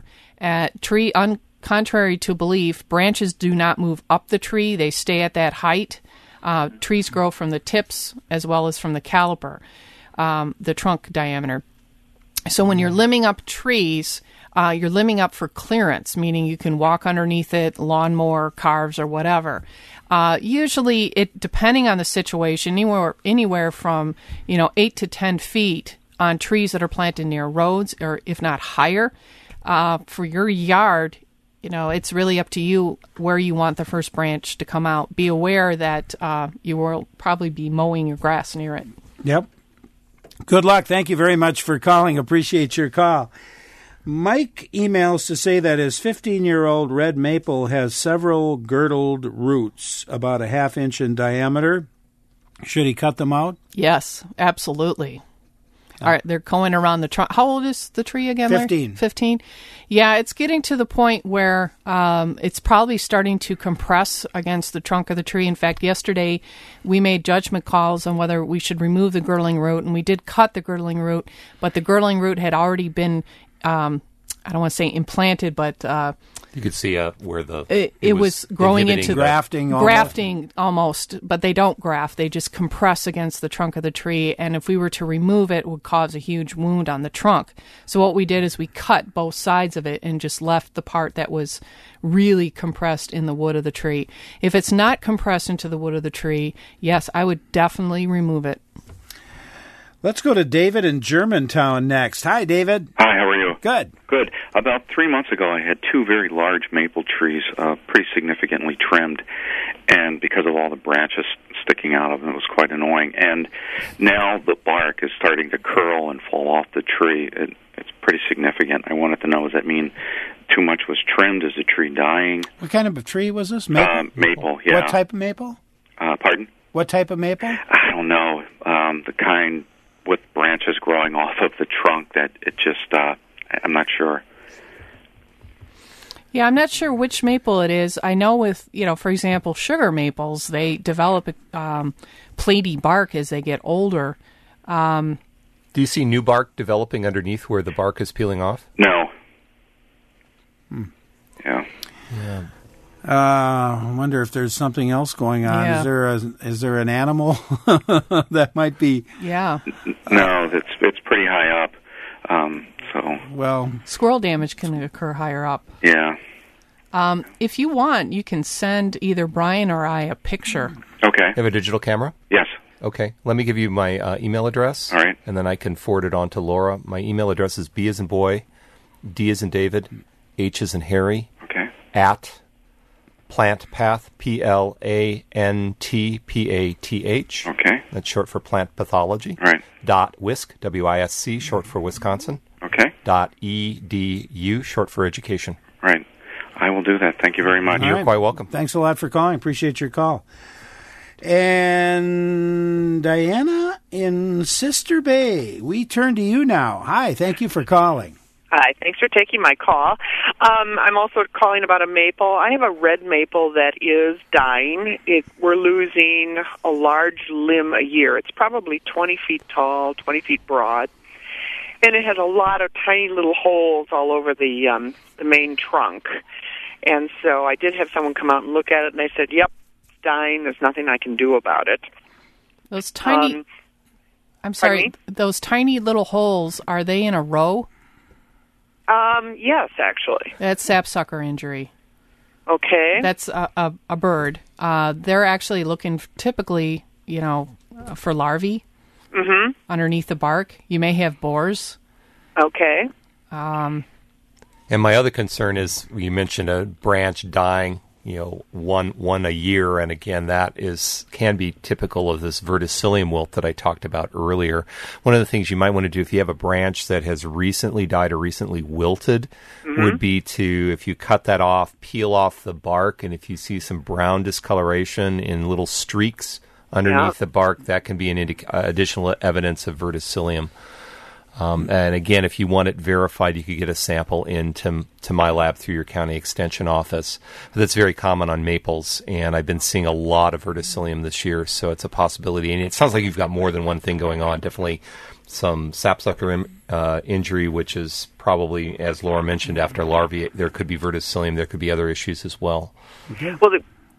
Contrary to belief, branches do not move up the tree. They stay at that height. Trees grow from the tips as well as from the caliper, the trunk diameter. So when you're limbing up trees, you're limbing up for clearance, meaning you can walk underneath it, lawnmower, cars, or whatever. Usually, depending on the situation, anywhere from 8 to 10 feet on trees that are planted near roads, or if not higher. For your yard, it's really up to you where you want the first branch to come out. Be aware that you will probably be mowing your grass near it. Yep. Good luck. Thank you very much for calling. Appreciate your call. Mike emails to say that his 15-year-old red maple has several girdled roots, about a half-inch in diameter. Should he cut them out? Yes, absolutely. All right, they're going around the trunk. How old is the tree again, Larry? 15. 15? Yeah, it's getting to the point where it's probably starting to compress against the trunk of the tree. In fact, yesterday we made judgment calls on whether we should remove the girdling root, and we did cut the girdling root, but the girdling root had already been I don't want to say implanted, but you could see where it was growing into grafting almost, but they don't graft. They just compress against the trunk of the tree, and if we were to remove it, it would cause a huge wound on the trunk. So what we did is we cut both sides of it and just left the part that was really compressed in the wood of the tree. If it's not compressed into the wood of the tree, yes, I would definitely remove it. Let's go to David in Germantown next. Hi, David. Hi, how are you? Good. Good. About 3 months ago, I had 2 very large maple trees, pretty significantly trimmed, and because of all the branches sticking out of them, it was quite annoying. And now the bark is starting to curl and fall off the tree. It's pretty significant. I wanted to know, does that mean too much was trimmed? Is the tree dying? What kind of a tree was this? Maple? Maple, yeah. What type of maple? Pardon? What type of maple? I don't know. The kind with branches growing off of the trunk that it just, I'm not sure. Yeah, I'm not sure which maple it is. I know with, for example, sugar maples, they develop platy bark as they get older. Do you see new bark developing underneath where the bark is peeling off? No. Yeah. I wonder if there's something else going on. Yeah. Is there an animal that might be? Yeah. No, it's pretty high up. Squirrel damage can occur higher up. Yeah. If you want, you can send either Brian or I a picture. Okay. You have a digital camera? Yes. Okay. Let me give you my email address. All right. And then I can forward it on to Laura. My email address is B as in boy, D as in David, H as in Harry. Okay. @ PlantPath, PlantPath. Okay. That's short for plant pathology. Right. .wisc, WISC, short for Wisconsin. Okay. .edu, short for education. Right. I will do that. Thank you very much. You're quite welcome. Thanks a lot for calling. Appreciate your call. And Diana in Sister Bay. We turn to you now. Hi, thank you for calling. Hi, thanks for taking my call. I'm also calling about a maple. I have a red maple that is dying. We're losing a large limb a year. It's probably 20 feet tall, 20 feet broad, and it has a lot of tiny little holes all over the main trunk. And so I did have someone come out and look at it, and they said, yep, it's dying. There's nothing I can do about it. Those tiny... I'm sorry, those tiny little holes, are they in a row? Yes, actually. That's sapsucker injury. Okay. That's a bird. They're actually looking typically, for larvae underneath the bark. You may have borers. Okay. And my other concern is you mentioned a branch dying, one a year, and again, that can be typical of this verticillium wilt that I talked about earlier. One of the things you might want to do if you have a branch that has recently died or recently wilted would be to, if you cut that off, peel off the bark, and if you see some brown discoloration in little streaks underneath the bark, that can be an additional evidence of verticillium. And again, if you want it verified, you could get a sample into my lab through your county extension office. That's very common on maples, and I've been seeing a lot of verticillium this year, so it's a possibility. And it sounds like you've got more than one thing going on. Definitely some sapsucker injury, which is probably, as Laura mentioned, after larvae. There could be verticillium. There could be other issues as well. Okay. Well,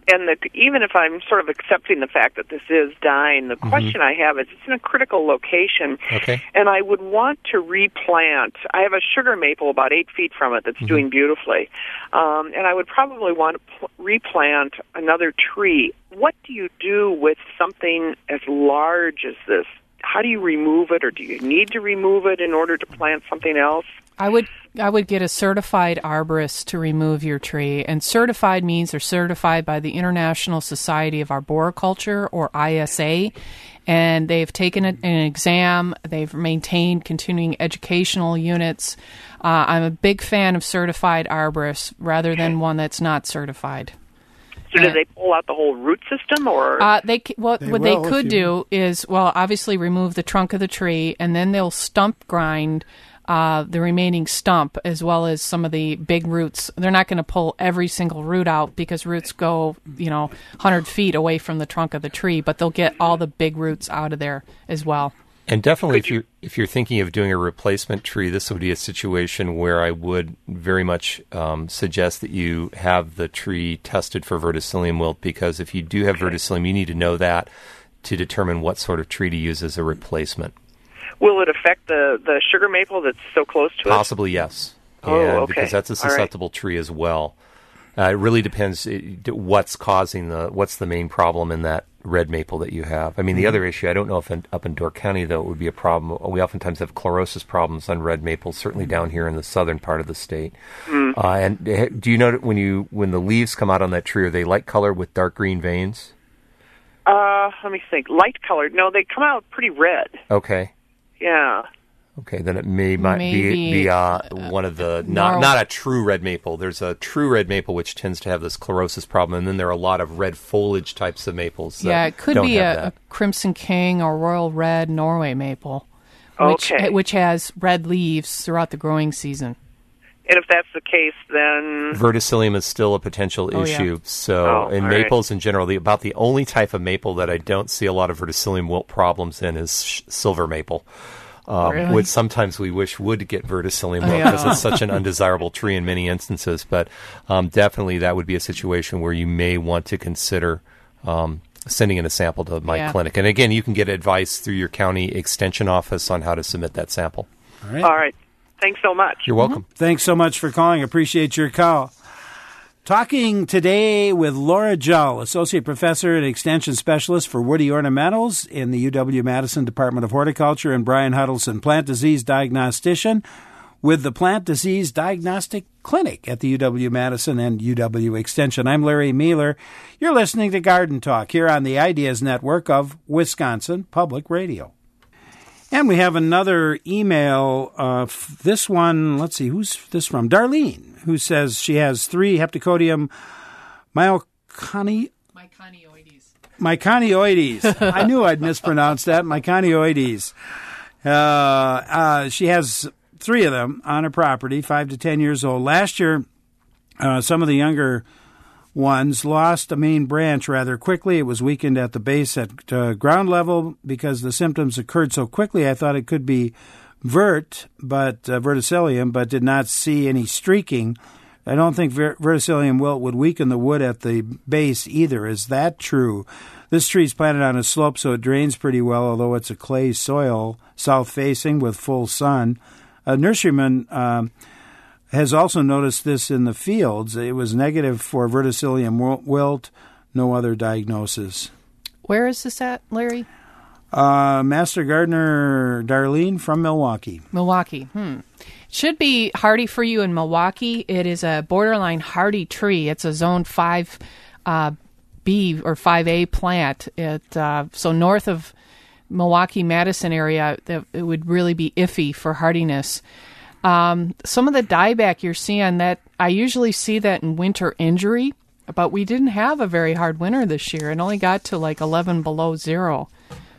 even if I'm sort of accepting the fact that this is dying, the question I have is it's in a critical location, and I would want to replant. I have a sugar maple about 8 feet from it that's doing beautifully, and I would probably want to replant another tree. What do you do with something as large as this? How do you remove it, or do you need to remove it in order to plant something else? I would get a certified arborist to remove your tree, and certified means they're certified by the International Society of Arboriculture, or ISA, and they've taken an exam. They've maintained continuing educational units. I'm a big fan of certified arborists rather than one that's not certified. So do they pull out the whole root system, or what they could do is, obviously remove the trunk of the tree, and then they'll stump grind the remaining stump, as well as some of the big roots. They're not going to pull every single root out because roots go, 100 feet away from the trunk of the tree, but they'll get all the big roots out of there as well. And definitely, if you're thinking of doing a replacement tree, this would be a situation where I would very much suggest that you have the tree tested for verticillium wilt, because if you do have verticillium, you need to know that to determine what sort of tree to use as a replacement. Will it affect the sugar maple that's so close to it? Possibly, yes. Because that's a susceptible tree as well. It really depends what's the main problem in that red maple that you have. I mean, the other issue, I don't know if up in Door County, though, it would be a problem. We oftentimes have chlorosis problems on red maples, certainly down here in the southern part of the state. And do you know that when the leaves come out on that tree, are they light colored with dark green veins? Let me think. Light colored? No, they come out pretty red. Okay. Yeah. Okay, then it might be one of the not a true red maple. There's a true red maple which tends to have this chlorosis problem, and then there are a lot of red foliage types of maples. It could be a Crimson King or Royal Red Norway maple, which has red leaves throughout the growing season. And if that's the case, then verticillium is still a potential issue. Yeah. So in maples in general, about the only type of maple that I don't see a lot of verticillium wilt problems in is silver maple. Really? Which sometimes we wish would get verticillium wilt because it's such an undesirable tree in many instances. But definitely that would be a situation where you may want to consider sending in a sample to my clinic. And again, you can get advice through your county extension office on how to submit that sample. All right. Thanks so much. You're welcome. Thanks so much for calling. Appreciate your call. Talking today with Laura Jull, Associate Professor and Extension Specialist for Woody Ornamentals in the UW-Madison Department of Horticulture, and Brian Huddleston, Plant Disease Diagnostician with the Plant Disease Diagnostic Clinic at the UW-Madison and UW Extension. I'm Larry Mueller. You're listening to Garden Talk here on the Ideas Network of Wisconsin Public Radio. And we have another email. This one, let's see, who's this from? Darlene, who says she has 3 Heptacodium myconioides. Myconioides. I knew I'd mispronounce that. Myconioides. She has 3 of them on her property, 5 to 10 years old. Last year, some of the younger ones lost a main branch rather quickly. It was weakened at the base at ground level because the symptoms occurred so quickly. I thought it could be verticillium, but did not see any streaking. I don't think verticillium wilt would weaken the wood at the base either. Is that true? This tree is planted on a slope, so it drains pretty well, although it's a clay soil, south-facing with full sun. A nurseryman has also noticed this in the fields. It was negative for verticillium wilt, no other diagnosis. Where is this at, Larry? Master Gardener Darlene from Milwaukee. Milwaukee. Should be hardy for you in Milwaukee. It is a borderline hardy tree. It's a zone 5B or 5A plant. So north of Milwaukee-Madison area, it would really be iffy for hardiness. Some of the dieback you're seeing, that I usually see that in winter injury, but we didn't have a very hard winter this year. It only got to like 11 below zero.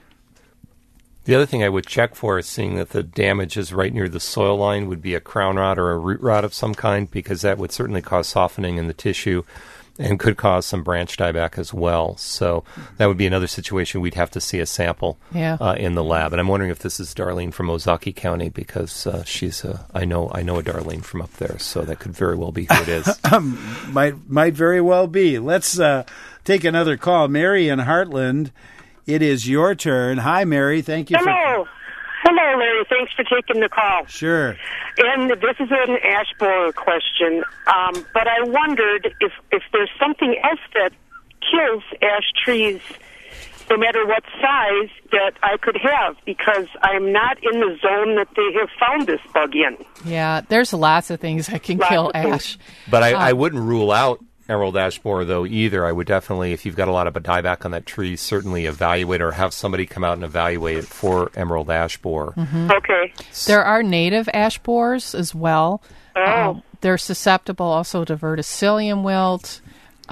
The other thing I would check for is seeing that the damage is right near the soil line would be a crown rot or a root rot of some kind, because that would certainly cause softening in the tissue and could cause some branch dieback as well. So that would be another situation we'd have to see a sample in the lab. And I'm wondering if this is Darlene from Ozaukee County, because I know a Darlene from up there, so that could very well be who it is. Might very well be. Let's take another call. Mary in Heartland, it is your turn. Hi, Mary. Thank you. Hello, Larry. Thanks for taking the call. Sure. And this is an ash borer question, but I wondered if there's something else that kills ash trees, no matter what size, that I could have, because I'm not in the zone that they have found this bug in. Yeah, there's lots of things that can kill ash. But I wouldn't rule out emerald ash borer, though, either. I would definitely, if you've got a lot of dieback on that tree, certainly evaluate or have somebody come out and evaluate it for emerald ash borer. Mm-hmm. Okay. There are native ash borers as well. Oh. They're susceptible also to verticillium wilt,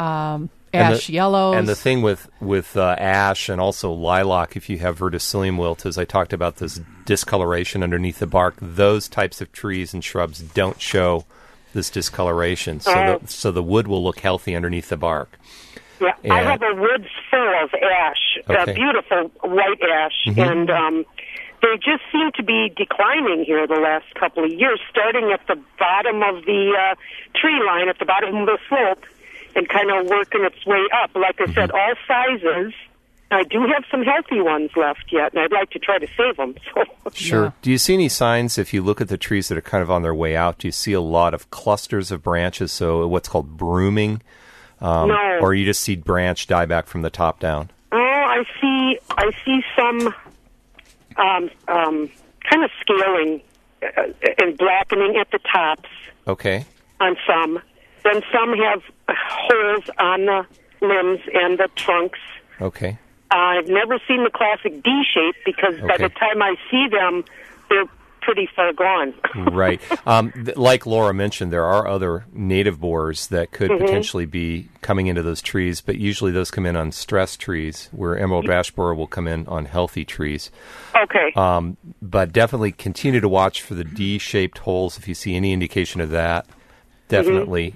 ash yellows. And the thing with ash and also lilac, if you have verticillium wilt, as I talked about, this discoloration underneath the bark, those types of trees and shrubs don't show this discoloration, so the wood will look healthy underneath the bark. Yeah, and I have a woods full of ash, beautiful white ash, and they just seem to be declining here the last couple of years, starting at the bottom of the tree line, at the bottom of the slope, and kind of working its way up. Like I said, all sizes. I do have some healthy ones left yet, and I'd like to try to save them. So. Sure. Yeah. Do you see any signs, if you look at the trees that are kind of on their way out, do you see a lot of clusters of branches, so what's called brooming? No. Or you just see branch dieback from the top down? Oh, I see some kind of scaling and blackening at the tops. Okay. On some. Then some have holes on the limbs and the trunks. Okay. I've never seen the classic D shape because by the time I see them, they're pretty far gone. Right. Like Laura mentioned, there are other native borers that could potentially be coming into those trees, but usually those come in on stressed trees, where emerald ash borer will come in on healthy trees. Okay. But definitely continue to watch for the D-shaped holes. If you see any indication of that, definitely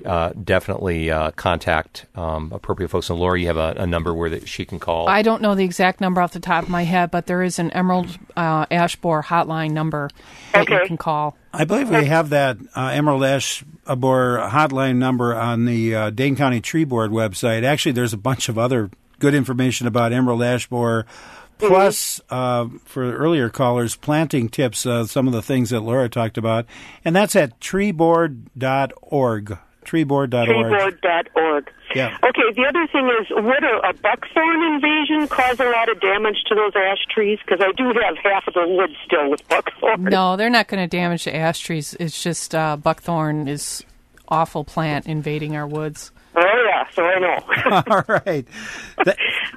contact appropriate folks. And Laura, you have a number where she can call. I don't know the exact number off the top of my head, but there is an emerald ash borer hotline number that you can call. I believe we have that emerald ash borer hotline number on the Dane County Tree Board website. Actually, there's a bunch of other good information about emerald ash borer. Plus, for earlier callers, planting tips, some of the things that Laura talked about. And that's at treeboard.org. Treeboard.org. Yeah. Okay, the other thing is, would a buckthorn invasion cause a lot of damage to those ash trees? Because I do have half of the wood still with buckthorn. No, they're not going to damage the ash trees. It's just buckthorn is awful plant invading our woods. Oh, yeah, so I know. All right.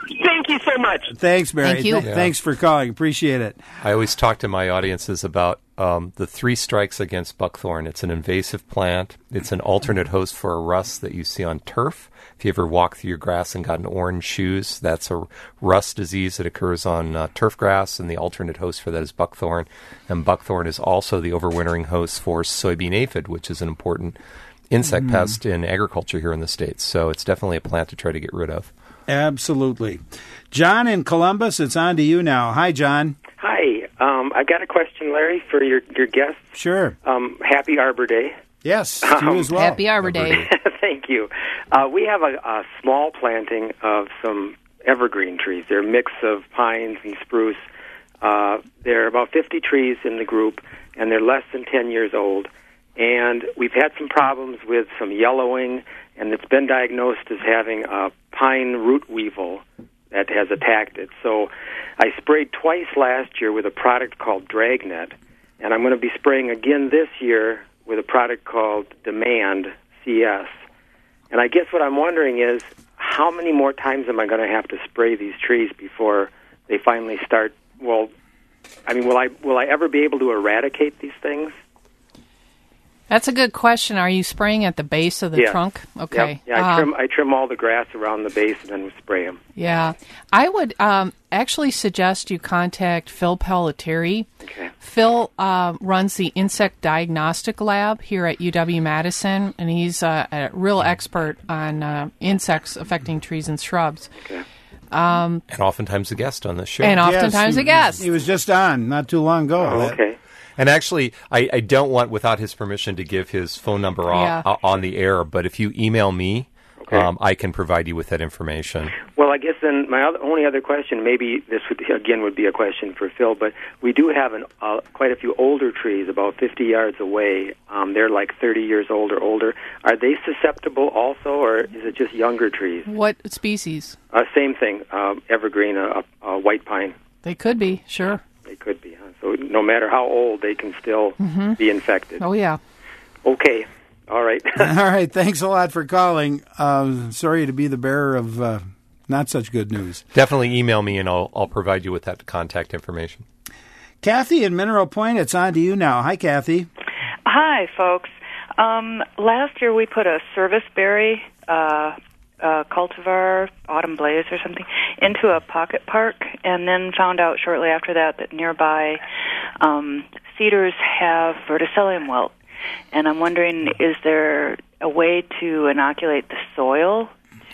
Thank you so much. Thanks, Barry. Thank you. Thanks for calling. Appreciate it. I always talk to my audiences about the 3 strikes against buckthorn. It's an invasive plant. It's an alternate host for a rust that you see on turf. If you ever walk through your grass and gotten orange shoes, that's a rust disease that occurs on turf grass, and the alternate host for that is buckthorn. And buckthorn is also the overwintering host for soybean aphid, which is an important insect pest in agriculture here in the States. So it's definitely a plant to try to get rid of. Absolutely. John in Columbus, it's on to you now. Hi, John. Hi. I've got a question, Larry, for your guest. Sure. Happy Arbor Day. Yes, to you as well. Happy Arbor Day. Thank you. We have a small planting of some evergreen trees. They're a mix of pines and spruce. There are about 50 trees in the group, and they're less than 10 years old. And we've had some problems with some yellowing, and it's been diagnosed as having a pine root weevil that has attacked it. So I sprayed twice last year with a product called Dragnet, and I'm going to be spraying again this year with a product called Demand CS. And I guess what I'm wondering is, how many more times am I going to have to spray these trees before they finally start? Well, I mean, will I ever be able to eradicate these things? That's a good question. Are you spraying at the base of the trunk? Okay. Yep. Yeah, I trim all the grass around the base and then spray them. Yeah. I would actually suggest you contact Phil Pelletieri. Okay. Phil runs the Insect Diagnostic Lab here at UW-Madison, and he's a real expert on insects affecting trees and shrubs. Okay. And oftentimes a guest on this show. And oftentimes a guest. He was just on not too long ago. Oh, okay. And actually, I don't want, without his permission, to give his phone number on the air, but if you email me, I can provide you with that information. Well, I guess then my only other question, maybe this would be a question for Phil, but we do have quite a few older trees, about 50 yards away. They're like 30 years old or older. Are they susceptible also, or is it just younger trees? What species? Same thing, evergreen, a white pine. They could be, sure. They could be. So no matter how old, they can still be infected. Oh, yeah. Okay. All right. All right. Thanks a lot for calling. Sorry to be the bearer of not such good news. Definitely email me, and I'll provide you with that contact information. Kathy in Mineral Point, it's on to you now. Hi, Kathy. Hi, folks. Last year we put a serviceberry cultivar, Autumn Blaze or something, into a pocket park, and then found out shortly after that nearby cedars have verticillium wilt. And I'm wondering, is there a way to inoculate the soil?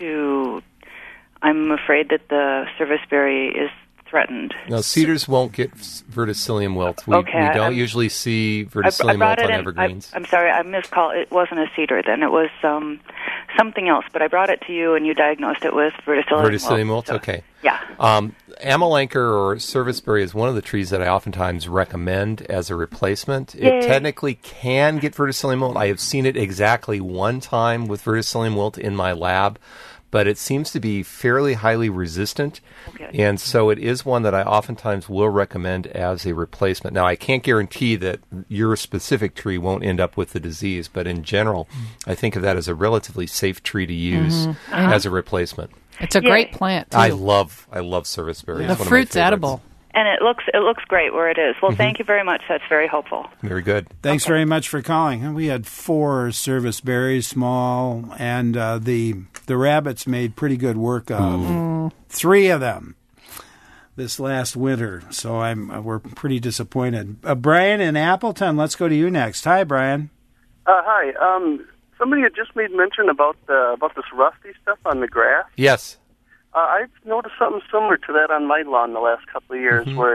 I'm afraid that the serviceberry is threatened. No, cedars won't get verticillium wilt. We don't usually see verticillium wilt on evergreens. I'm sorry, I miscalled. It wasn't a cedar then. It was something else. But I brought it to you, and you diagnosed it with verticillium wilt. So, okay. Yeah. Amelanchier or serviceberry is one of the trees that I oftentimes recommend as a replacement. Yay. It technically can get verticillium wilt. I have seen it exactly one time with verticillium wilt in my lab, but it seems to be fairly highly resistant, and so it is one that I oftentimes will recommend as a replacement. Now, I can't guarantee that your specific tree won't end up with the disease, but in general, I think of that as a relatively safe tree to use as a replacement. It's a great plant, too. I love serviceberry. The fruit's edible. And it looks great where it is. Well, thank you very much. That's very helpful. Very good. Thanks very much for calling. And we had 4 serviceberries, small, and the rabbits made pretty good work of 3 of them this last winter. So we're pretty disappointed. Brian in Appleton, let's go to you next. Hi, Brian. Hi. Somebody had just made mention about this rusty stuff on the grass. Yes. I've noticed something similar to that on my lawn the last couple of years, where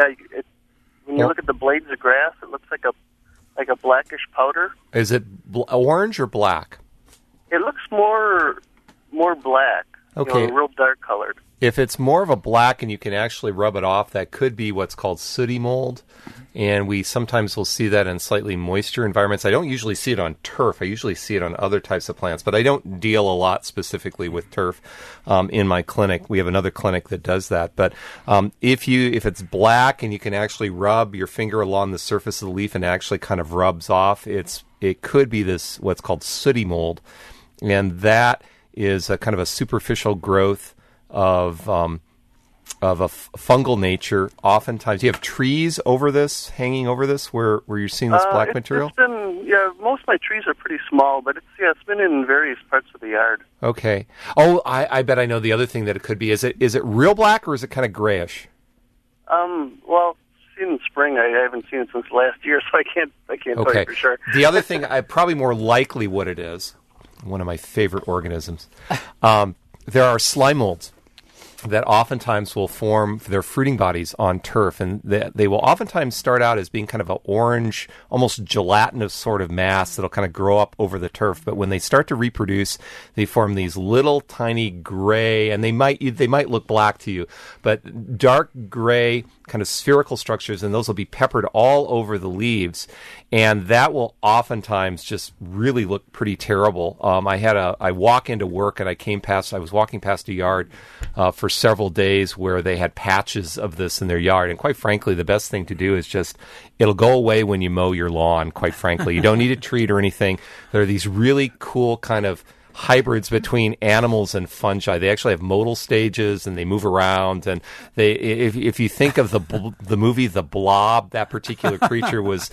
when you look at the blades of grass, it looks like a blackish powder. Is it orange or black? It looks more black. Okay, real dark colored. If it's more of a black and you can actually rub it off, that could be what's called sooty mold. And we sometimes will see that in slightly moisture environments. I don't usually see it on turf. I usually see it on other types of plants, but I don't deal a lot specifically with turf in my clinic. We have another clinic that does that. But if it's black and you can actually rub your finger along the surface of the leaf and it actually kind of rubs off, it could be this what's called sooty mold, and that is a kind of a superficial growth of a fungal nature. Oftentimes, you have trees hanging over this, where you're seeing this black material? It's been, most of my trees are pretty small, but it's been in various parts of the yard. Okay. Oh, I bet I know the other thing that it could be. Is it real black, or is it kind of grayish? Well, in spring, I haven't seen it since last year, so I can't tell you for sure. The other thing, probably more likely what it is, one of my favorite organisms, there are slime molds that oftentimes will form their fruiting bodies on turf, and they will oftentimes start out as being kind of an orange, almost gelatinous sort of mass that'll kind of grow up over the turf. But when they start to reproduce, they form these little tiny gray, and they might look black to you, but dark gray kind of spherical structures, and those will be peppered all over the leaves, and that will oftentimes just really look pretty terrible. I walk into work, and I was walking past a yard for several days where they had patches of this in their yard, and quite frankly, the best thing to do is it'll go away when you mow your lawn, quite frankly. You don't need to treat or anything. There are these really cool kind of hybrids between animals and fungi. They actually have modal stages, and they move around. And if you think of the movie The Blob, that particular creature was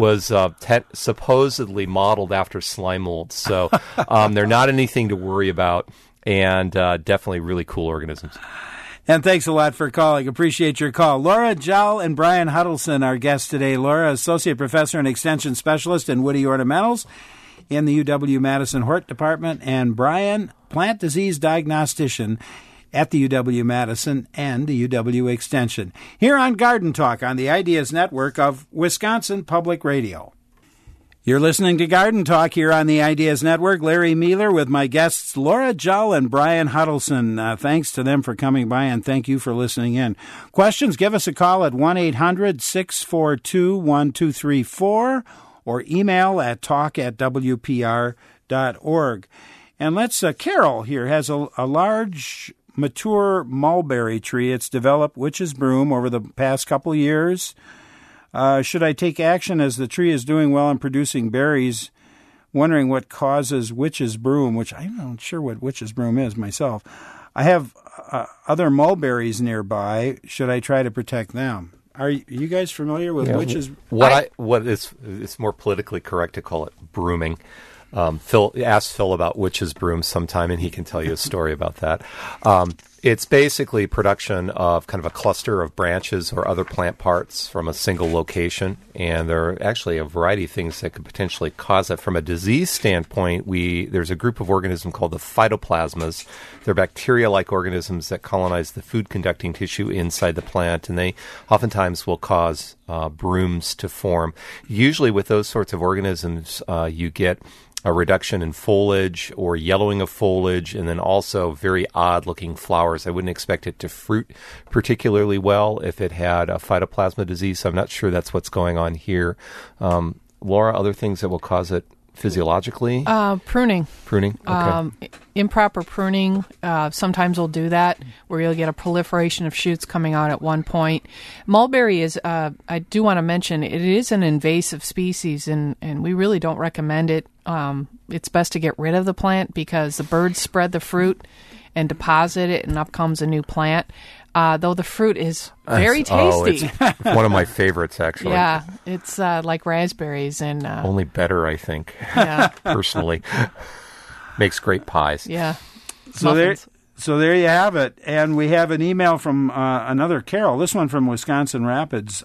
supposedly modeled after slime molds. So they're not anything to worry about, and definitely really cool organisms. And thanks a lot for calling. Appreciate your call. Laura Jowl and Brian Huddleston, our guests today. Laura, Associate Professor and Extension Specialist in Woody Ornamentals in the UW-Madison Hort Department, and Brian, Plant Disease Diagnostician at the UW-Madison and the UW Extension. Here on Garden Talk on the Ideas Network of Wisconsin Public Radio. You're listening to Garden Talk here on the Ideas Network. Larry Mealer with my guests Laura Jowl and Brian Huddleston. Thanks to them for coming by, and thank you for listening in. Questions, give us a call at 1-800-642-1234 or email at talk@wpr.org. And Carol here has a large mature mulberry tree. It's developed witch's broom over the past couple years. Should I take action as the tree is doing well and producing berries? Wondering what causes witch's broom, which I'm not sure what witch's broom is myself. I have other mulberries nearby. Should I try to protect them? Are you guys familiar with witch's? It's more politically correct to call it brooming. Ask Phil about witch's broom sometime, and he can tell you a story about that. It's basically production of kind of a cluster of branches or other plant parts from a single location, and there are actually a variety of things that could potentially cause it. From a disease standpoint, there's a group of organisms called the phytoplasmas. They're bacteria-like organisms that colonize the food-conducting tissue inside the plant, and they oftentimes will cause brooms to form. Usually with those sorts of organisms, you get a reduction in foliage or yellowing of foliage, and then also very odd-looking flowers. I wouldn't expect it to fruit particularly well if it had a phytoplasma disease, so I'm not sure that's what's going on here. Laura, other things that will cause it physiologically? Pruning. Pruning, okay. Improper pruning sometimes will do that, where you'll get a proliferation of shoots coming out at one point. Mulberry is, I do want to mention, it is an invasive species, and we really don't recommend it. It's best to get rid of the plant because the birds spread the fruit and deposit it, and up comes a new plant. Though the fruit is very tasty. It's one of my favorites, actually. Yeah, it's like raspberries. And only better, I think, personally. Makes great pies. Yeah. So there you have it. And we have an email from another Carol, this one from Wisconsin Rapids.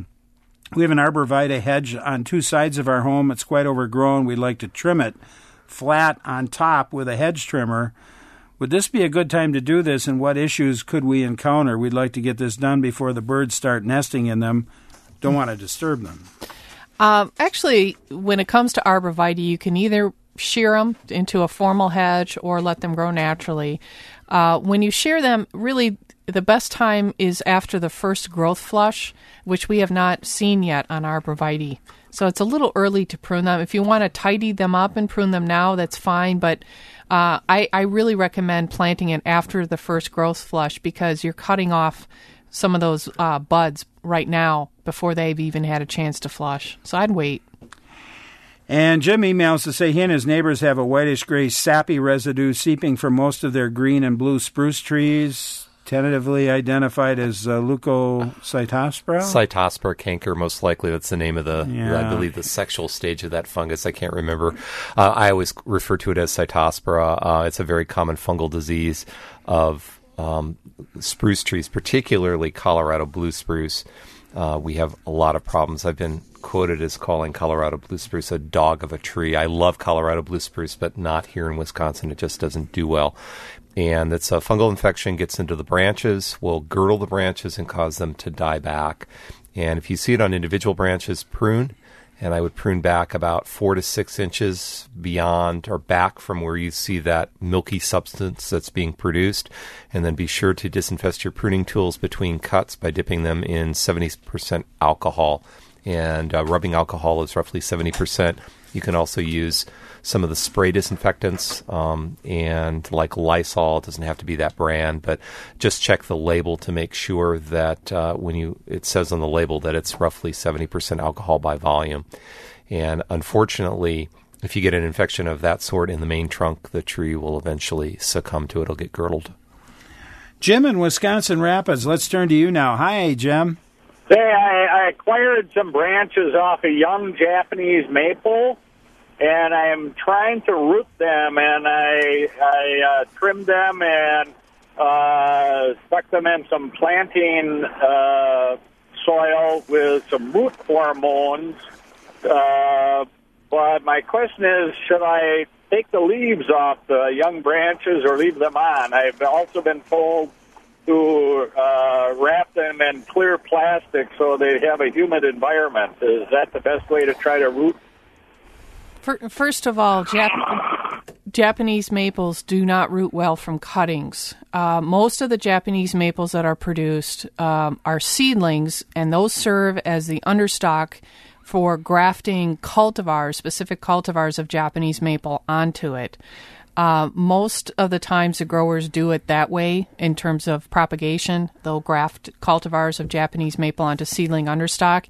We have an arborvitae hedge on two sides of our home. It's quite overgrown. We'd like to trim it flat on top with a hedge trimmer. Would this be a good time to do this, and what issues could we encounter? We'd like to get this done before the birds start nesting in them. Don't want to disturb them. Actually, when it comes to arborvitae, you can either shear them into a formal hedge or let them grow naturally. When you shear them, really the best time is after the first growth flush, which we have not seen yet on arborvitae. So it's a little early to prune them. If you want to tidy them up and prune them now, that's fine, but I really recommend planting it after the first growth flush because you're cutting off some of those buds right now before they've even had a chance to flush. So I'd wait. And Jim emails to say he and his neighbors have a whitish-gray sappy residue seeping from most of their green and blue spruce trees, tentatively identified as Leucocytospora. Cytospora canker, most likely. That's the name of I believe, the sexual stage of that fungus. I can't remember. I always refer to it as Cytospora. It's a very common fungal disease of spruce trees, particularly Colorado blue spruce. We have a lot of problems. I've been quoted as calling Colorado blue spruce a dog of a tree. I love Colorado blue spruce, but not here in Wisconsin. It just doesn't do well. And it's a fungal infection, gets into the branches, will girdle the branches and cause them to die back. And if you see it on individual branches, prune. And I would prune back about 4 to 6 inches beyond or back from where you see that milky substance that's being produced. And then be sure to disinfect your pruning tools between cuts by dipping them in 70% alcohol. And rubbing alcohol is roughly 70%. You can also use some of the spray disinfectants, and like Lysol, it doesn't have to be that brand, but just check the label to make sure that it says on the label that it's roughly 70% alcohol by volume. And unfortunately, if you get an infection of that sort in the main trunk, the tree will eventually succumb to it. It'll get girdled. Jim in Wisconsin Rapids, let's turn to you now. Hi, Jim. Say, I acquired some branches off a young Japanese maple, and I'm trying to root them, and I trimmed them and stuck them in some planting soil with some root hormones. But my question is, should I take the leaves off the young branches or leave them on? I've also been told to wrap them in clear plastic so they have a humid environment. Is that the best way to try to root? First of all, Japanese maples do not root well from cuttings. Most of the Japanese maples that are produced are seedlings, and those serve as the understock for grafting cultivars, specific cultivars of Japanese maple onto it. Most of the times the growers do it that way in terms of propagation. They'll graft cultivars of Japanese maple onto seedling understock.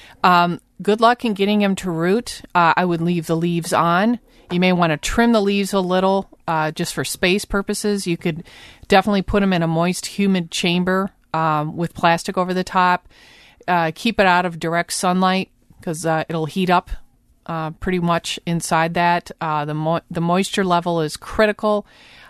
Good luck in getting them to root. I would leave the leaves on. You may want to trim the leaves a little just for space purposes. You could definitely put them in a moist, humid chamber with plastic over the top. Keep it out of direct sunlight because it'll heat up pretty much inside that. The moisture level is critical.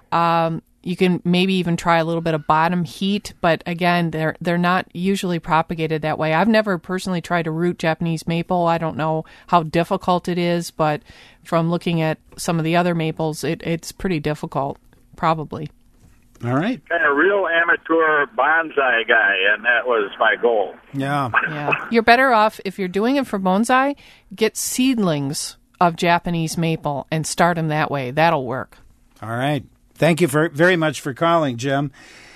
You can maybe even try a little bit of bottom heat, but again, they're not usually propagated that way. I've never personally tried to root Japanese maple. I don't know how difficult it is, but from looking at some of the other maples, it's pretty difficult, probably. All right. Kind of real amateur bonsai guy, and that was my goal. Yeah. You're better off, if you're doing it for bonsai, get seedlings of Japanese maple and start them that way. That'll work. All right. Thank you very much for calling, Jim.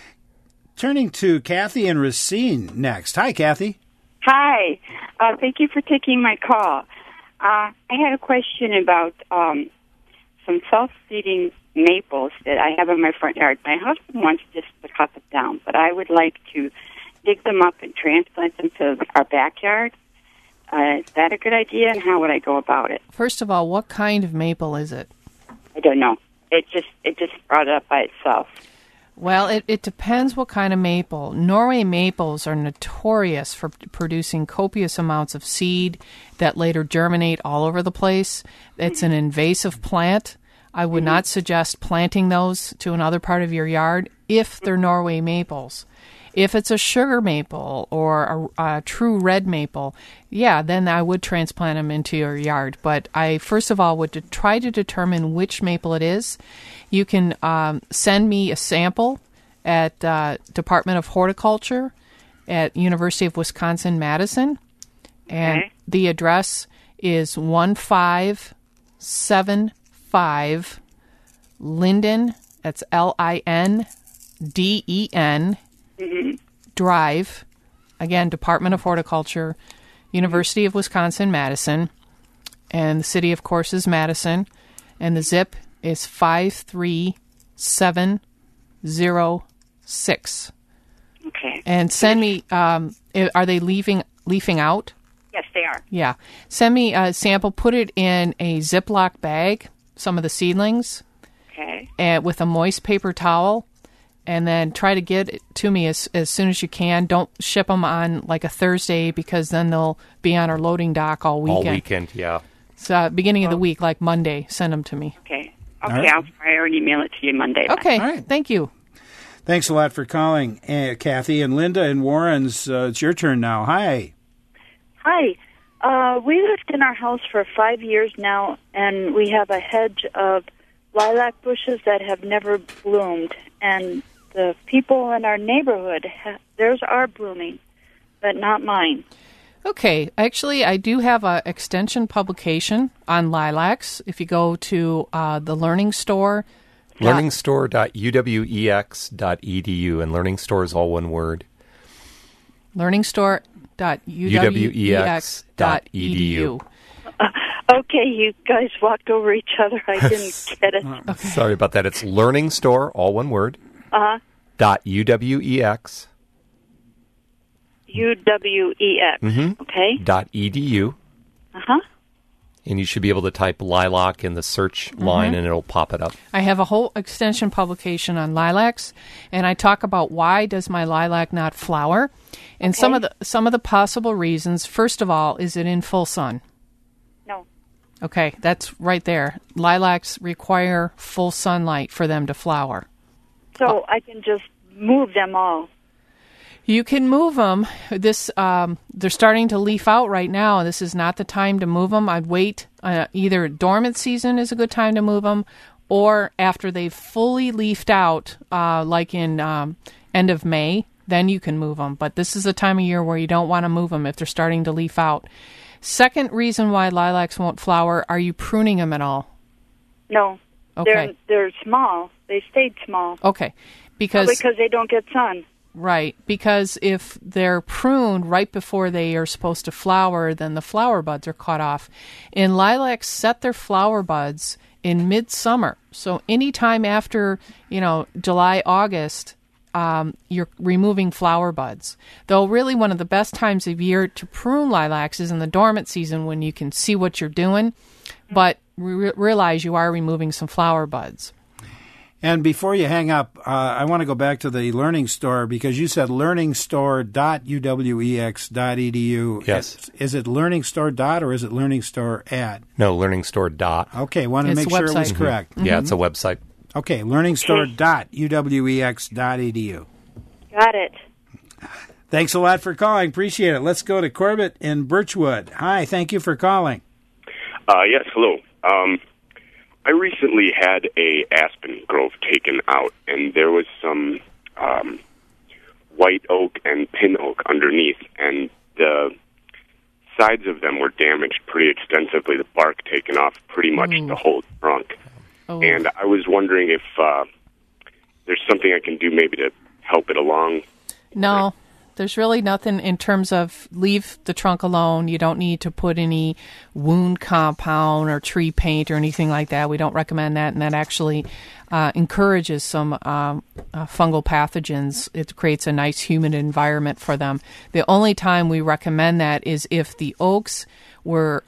Turning to Kathy in Racine next. Hi, Kathy. Hi. Thank you for taking my call. I had a question about some self-seeding maples that I have in my front yard. My husband wants just to cut them down, but I would like to dig them up and transplant them to our backyard. Is that a good idea, and how would I go about it? First of all, what kind of maple is it? I don't know. It just brought it up by itself. Well, it depends what kind of maple. Norway maples are notorious for producing copious amounts of seed that later germinate all over the place. It's an invasive plant. I would not suggest planting those to another part of your yard if they're Norway maples. If it's a sugar maple or a true red maple, yeah, then I would transplant them into your yard. But I, first of all, would try to determine which maple it is. You can send me a sample at Department of Horticulture at University of Wisconsin-Madison. And the address is 1575 Linden, that's Linden, Drive, again, Department of Horticulture, University of Wisconsin-Madison, and the city, of course, is Madison, and the zip is 53706. Okay. And send me, are they leafing out? Yes, they are. Yeah. Send me a sample. Put it in a Ziploc bag, some of the seedlings, and with a moist paper towel, and then try to get it to me as soon as you can. Don't ship them on like a Thursday because then they'll be on our loading dock all weekend. All weekend, yeah. So beginning of the week, like Monday, send them to me. Okay. All right. I'll try or email it to you Monday. Okay. All right. Thank you. Thanks a lot for calling, Kathy. And Linda in Warren's, it's your turn now. Hi. Hi. We lived in our house for 5 years now, and we have a hedge of lilac bushes that have never bloomed. And the people in our neighborhood, theirs are blooming, but not mine. Okay. Actually, I do have an extension publication on lilacs. If you go to the Learning Store. Learningstore.uwex.edu, and Learning Store is all one word. Learningstore.uwex.edu. Okay, you guys walked over each other. I didn't get it. Okay. Sorry about that. It's Learning Store, all one word. .uwex. UWEX. Mm-hmm. Okay. .edu. And you should be able to type lilac in the search line, and it'll pop it up. I have a whole extension publication on lilacs, and I talk about why does my lilac not flower, and some of the possible reasons. First of all, is it in full sun? No. Okay, that's right there. Lilacs require full sunlight for them to flower. So I can just move them all. You can move them. They're starting to leaf out right now. This is not the time to move them. I'd wait. Either dormant season is a good time to move them, or after they've fully leafed out, like in end of May, then you can move them. But this is a time of year where you don't want to move them if they're starting to leaf out. Second reason why lilacs won't flower, are you pruning them at all? No. Okay. They're small. They stayed small. Okay. Because they don't get sun. Right, because if they're pruned right before they are supposed to flower, then the flower buds are cut off. And lilacs set their flower buds in midsummer. So anytime after, July, August, you're removing flower buds. Though really one of the best times of year to prune lilacs is in the dormant season when you can see what you're doing, but realize you are removing some flower buds. And before you hang up, I want to go back to the Learning Store because you said learningstore.uwex.edu. Yes. Is it learningstore dot or is it learningstore at? No, learningstore dot. Okay, wanted to make sure it was correct. Mm-hmm. Yeah, it's a website. Okay, learningstore.uwex.edu. Got it. Thanks a lot for calling. Appreciate it. Let's go to Corbett in Birchwood. Hi, thank you for calling. Yes, hello. I recently had a aspen grove taken out, and there was some white oak and pin oak underneath, and the sides of them were damaged pretty extensively, the bark taken off pretty much the whole trunk. Oh. And I was wondering if there's something I can do maybe to help it along. No. There's really nothing in terms of leave the trunk alone. You don't need to put any wound compound or tree paint or anything like that. We don't recommend that, and that actually encourages some fungal pathogens. It creates a nice humid environment for them. The only time we recommend that is if the oaks were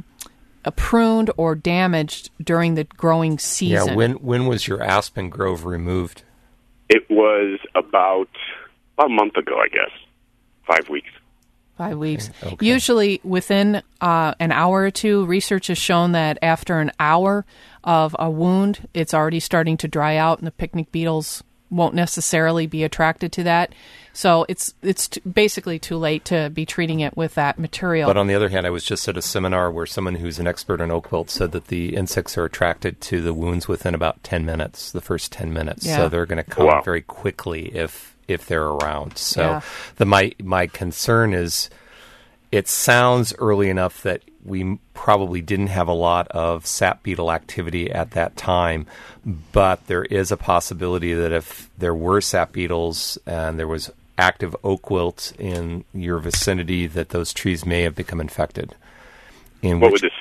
pruned or damaged during the growing season. Yeah, when was your aspen grove removed? It was about a month ago, I guess. 5 weeks. 5 weeks. Okay. Usually within an hour or two, research has shown that after an hour of a wound, it's already starting to dry out, and the picnic beetles won't necessarily be attracted to that. So it's basically too late to be treating it with that material. But on the other hand, I was just at a seminar where someone who's an expert on oak wilt said that the insects are attracted to the wounds within about 10 minutes, the first 10 minutes. Yeah. So they're going to come very quickly if they're around. So my concern is it sounds early enough that we probably didn't have a lot of sap beetle activity at that time, but there is a possibility that if there were sap beetles and there was active oak wilt in your vicinity, that those trees may have become infected. What would the symptoms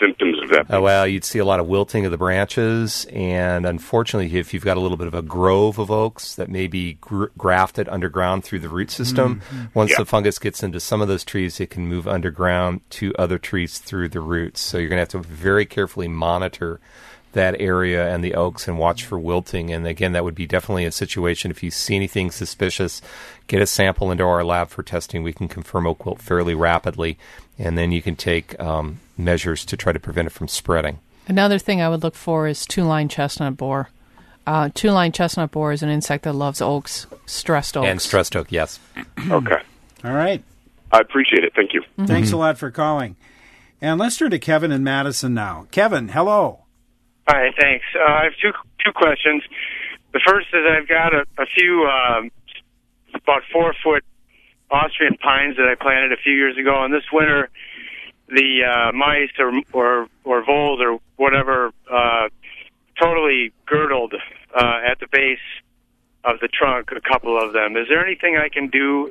of that? Well, you'd see a lot of wilting of the branches, and unfortunately, if you've got a little bit of a grove of oaks that may be grafted underground through the root system, once the fungus gets into some of those trees, it can move underground to other trees through the roots. So you're going to have to very carefully monitor that area and the oaks and watch for wilting. And again, that would be definitely a situation. If you see anything suspicious, get a sample into our lab for testing. We can confirm oak wilt fairly rapidly, and then you can take measures to try to prevent it from spreading. Another thing I would look for is two-line chestnut borer. Two-line chestnut borer is an insect that loves oaks, stressed oaks. And stressed oak, yes. Okay. All right. I appreciate it. Thank you. Thanks a lot for calling. And let's turn to Kevin in Madison now. Kevin, hello. Hi, thanks. I have two questions. The first is I've got a few about 4-foot Austrian pines that I planted a few years ago, and this winter the mice or voles or whatever totally girdled at the base of the trunk, a couple of them. Is there anything I can do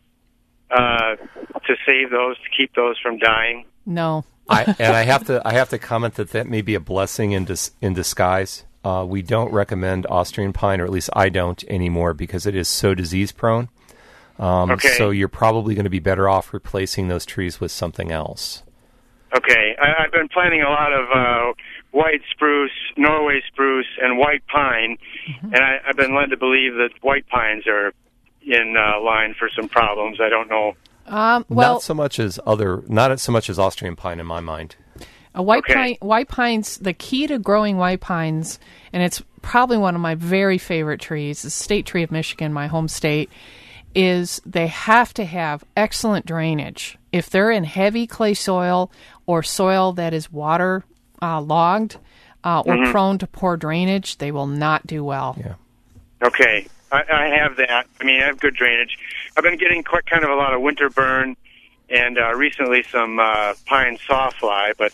to save those, to keep those from dying? No. I have to comment that may be a blessing in disguise. We don't recommend Austrian pine, or at least I don't anymore, because it is so disease prone. So you're probably going to be better off replacing those trees with something else. Okay. I've been planting a lot of white spruce, Norway spruce, and white pine, and I've been led to believe that white pines are in line for some problems. I don't know. Not so much as Austrian pine in my mind. White pines, the key to growing white pines, and it's probably one of my very favorite trees, the state tree of Michigan, my home state, is they have to have excellent drainage. If they're in heavy clay soil or soil that is water logged or prone to poor drainage, they will not do well. Yeah. Okay. I have that. I mean, I have good drainage. I've been getting kind of a lot of winter burn and recently some pine sawfly, but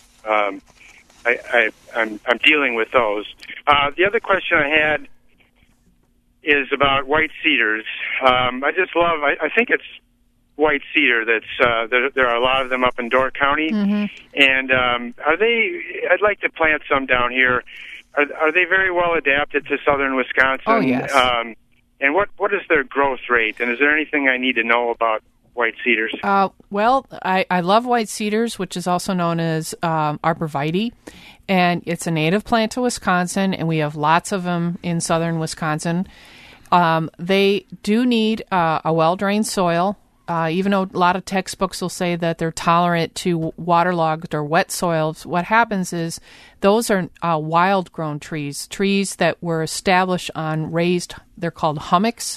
I'm dealing with those. The other question I had is about white cedars. I think it's white cedar that's there are a lot of them up in Door County, and I'd like to plant some down here. Are they very well adapted to southern Wisconsin? Oh, yes. And what is their growth rate? And is there anything I need to know about white cedars? Well, I love white cedars, which is also known as arborvitae, and it's a native plant to Wisconsin, and we have lots of them in southern Wisconsin. They do need a well-drained soil, even though a lot of textbooks will say that they're tolerant to waterlogged or wet soils. What happens is those are wild-grown trees that were established on raised, they're called hummocks,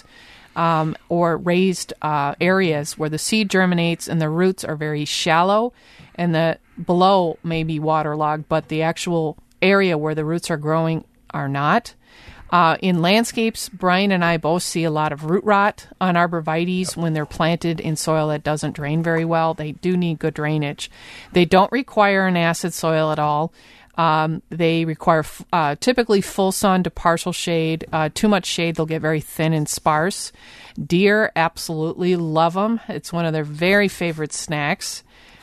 or raised areas where the seed germinates and the roots are very shallow, and the below may be waterlogged, but the actual area where the roots are growing are not. In landscapes, Brian and I both see a lot of root rot on arborvitaes when they're planted in soil that doesn't drain very well. They do need good drainage. They don't require an acid soil at all. They require typically full sun to partial shade. Too much shade, they'll get very thin and sparse. Deer absolutely love them. It's one of their very favorite snacks.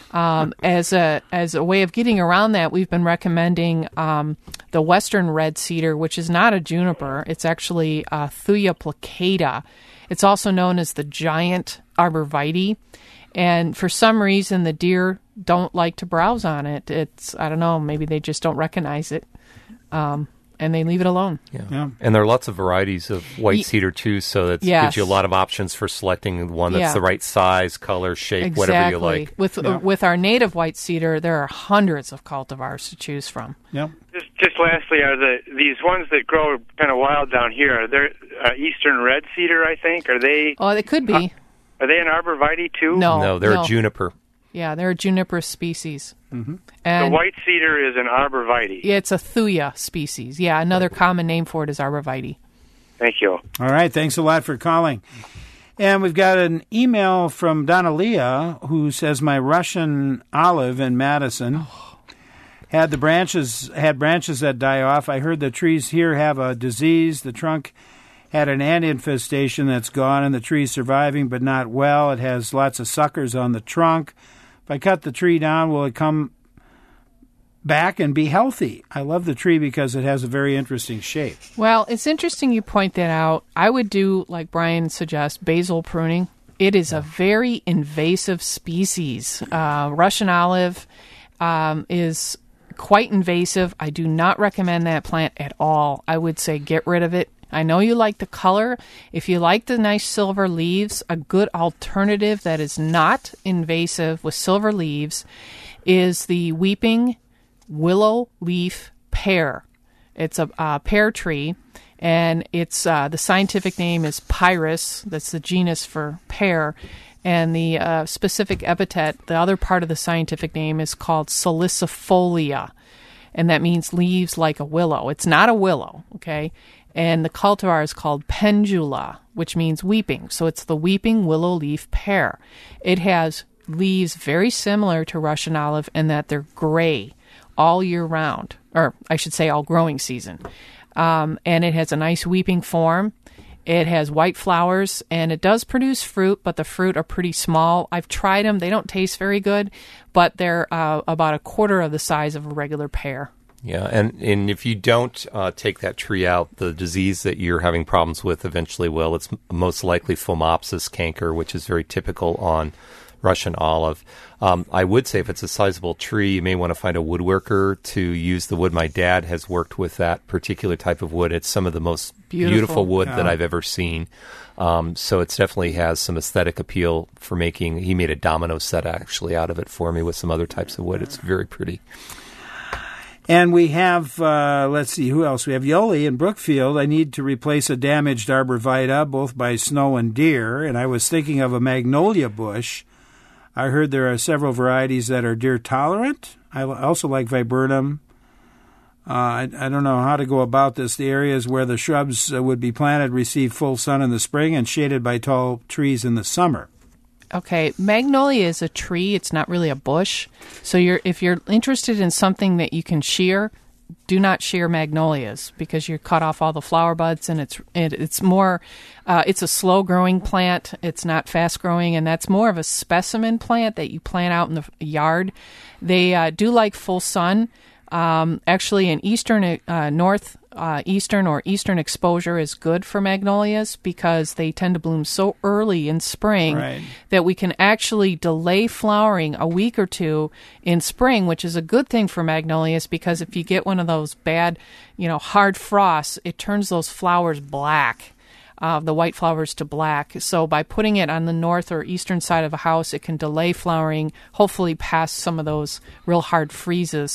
As a way of getting around that, we've been recommending the western red cedar, which is not a juniper. It's actually Thuya plicata. It's also known as the giant arborvitae. And for some reason, the deer don't like to browse on it. I don't know, maybe they just don't recognize it. And they leave it alone. Yeah. And there are lots of varieties of white cedar, too, so that gives you a lot of options for selecting one that's the right size, color, shape, whatever you like. With our native white cedar, there are hundreds of cultivars to choose from. Yeah. Just lastly, are these ones that grow kind of wild down here, are they eastern red cedar, I think? Are they? Oh, they could be. Are they an arborvitae, too? No, they're a juniper. Yeah, they're a juniper species. Mm-hmm. And the white cedar is an arborvitae. Yeah, it's a Thuya species. Yeah, another common name for it is arborvitae. Thank you. All right, thanks a lot for calling. And we've got an email from Donalia who says, my Russian olive in Madison had branches that die off. I heard the trees here have a disease. The trunk had an ant infestation that's gone, and the tree's surviving but not well. It has lots of suckers on the trunk. If I cut the tree down, will it come back and be healthy. I love the tree because it has a very interesting shape. Well, it's interesting you point that out. I would do, like Brian suggests, basil pruning. It is a very invasive species. Russian olive is quite invasive. I do not recommend that plant at all. I would say get rid of it. I know you like the color. If you like the nice silver leaves, a good alternative that is not invasive with silver leaves is the weeping willow leaf pear. It's a pear tree, and it's the scientific name is Pyrus. That's the genus for pear. And the specific epithet, the other part of the scientific name, is called salicifolia, and that means leaves like a willow. It's not a willow, okay? And the cultivar is called pendula, which means weeping. So it's the weeping willow leaf pear. It has leaves very similar to Russian olive in that they're gray all year round, or I should say all growing season. And it has a nice weeping form. It has white flowers, and it does produce fruit, but the fruit are pretty small. I've tried them. They don't taste very good, but they're about a quarter of the size of a regular pear. Yeah, and if you don't take that tree out, the disease that you're having problems with eventually will. It's most likely Phomopsis canker, which is very typical on Russian olive. I would say if it's a sizable tree, you may want to find a woodworker to use the wood. My dad has worked with that particular type of wood. It's some of the most beautiful wood that I've ever seen. So it definitely has some aesthetic appeal for making. He made a domino set actually out of it for me with some other types of wood. It's very pretty. And we have, let's see, who else? We have Yoli in Brookfield. I need to replace a damaged arborvitae, both by snow and deer. And I was thinking of a magnolia bush. I heard there are several varieties that are deer tolerant. I also like viburnum. I don't know how to go about this. The areas where the shrubs would be planted receive full sun in the spring and shaded by tall trees in the summer. Okay, magnolia is a tree. It's not really a bush. So if you're interested in something that you can shear, do not shear magnolias because you cut off all the flower buds, and it's more it's a slow growing plant. It's not fast growing, and that's more of a specimen plant that you plant out in the yard. They do like full sun. Actually, in eastern northeastern or eastern exposure is good for magnolias because they tend to bloom so early in spring that we can actually delay flowering a week or two in spring, which is a good thing for magnolias because if you get one of those bad, hard frosts, it turns those flowers black. The white flowers to black. So by putting it on the north or eastern side of a house, it can delay flowering, hopefully past some of those real hard freezes.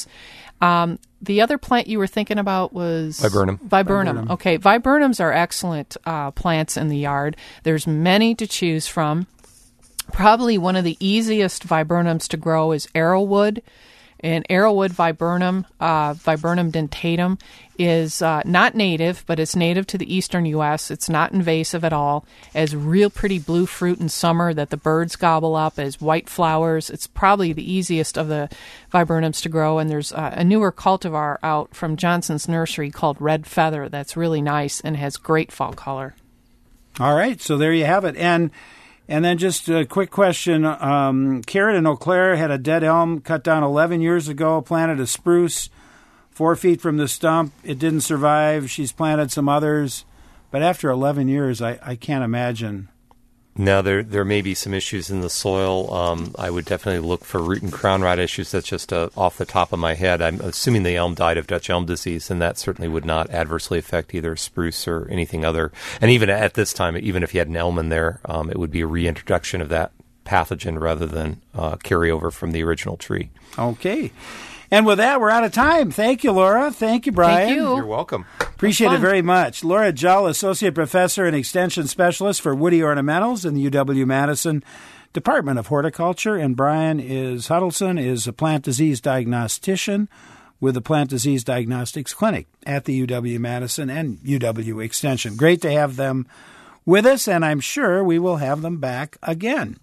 The other plant you were thinking about was Viburnum. Okay, viburnums are excellent plants in the yard. There's many to choose from. Probably one of the easiest viburnums to grow is arrowwood. And arrowwood viburnum, Viburnum dentatum, is not native, but it's native to the eastern U.S. It's not invasive at all. It has real pretty blue fruit in summer that the birds gobble up as white flowers. It's probably the easiest of the viburnums to grow. And there's a newer cultivar out from Johnson's Nursery called Red Feather that's really nice and has great fall color. All right, so there you have it. And then just a quick question. Karen in Eau Claire had a dead elm cut down 11 years ago, planted a spruce 4 feet from the stump. It didn't survive. She's planted some others. But after 11 years, I can't imagine. No, there may be some issues in the soil. I would definitely look for root and crown rot issues. That's just off the top of my head. I'm assuming the elm died of Dutch elm disease, and that certainly would not adversely affect either spruce or anything other. And even at this time, even if you had an elm in there, it would be a reintroduction of that pathogen rather than carryover from the original tree. Okay. And with that, we're out of time. Thank you, Laura. Thank you, Brian. Thank you. You're welcome. Appreciate it very much. Laura Jull, Associate Professor and Extension Specialist for Woody Ornamentals in the UW-Madison Department of Horticulture. And Brian Huddleston is a plant disease diagnostician with the Plant Disease Diagnostics Clinic at the UW-Madison and UW Extension. Great to have them with us, and I'm sure we will have them back again.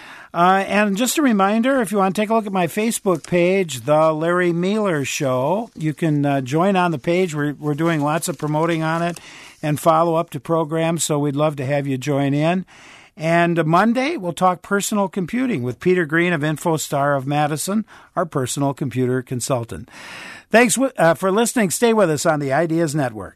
And just a reminder, if you want to take a look at my Facebook page, The Larry Mealer Show, you can join on the page. We're doing lots of promoting on it and follow up to programs, so we'd love to have you join in. And Monday, we'll talk personal computing with Peter Green of InfoStar of Madison, our personal computer consultant. Thanks for listening. Stay with us on the Ideas Network.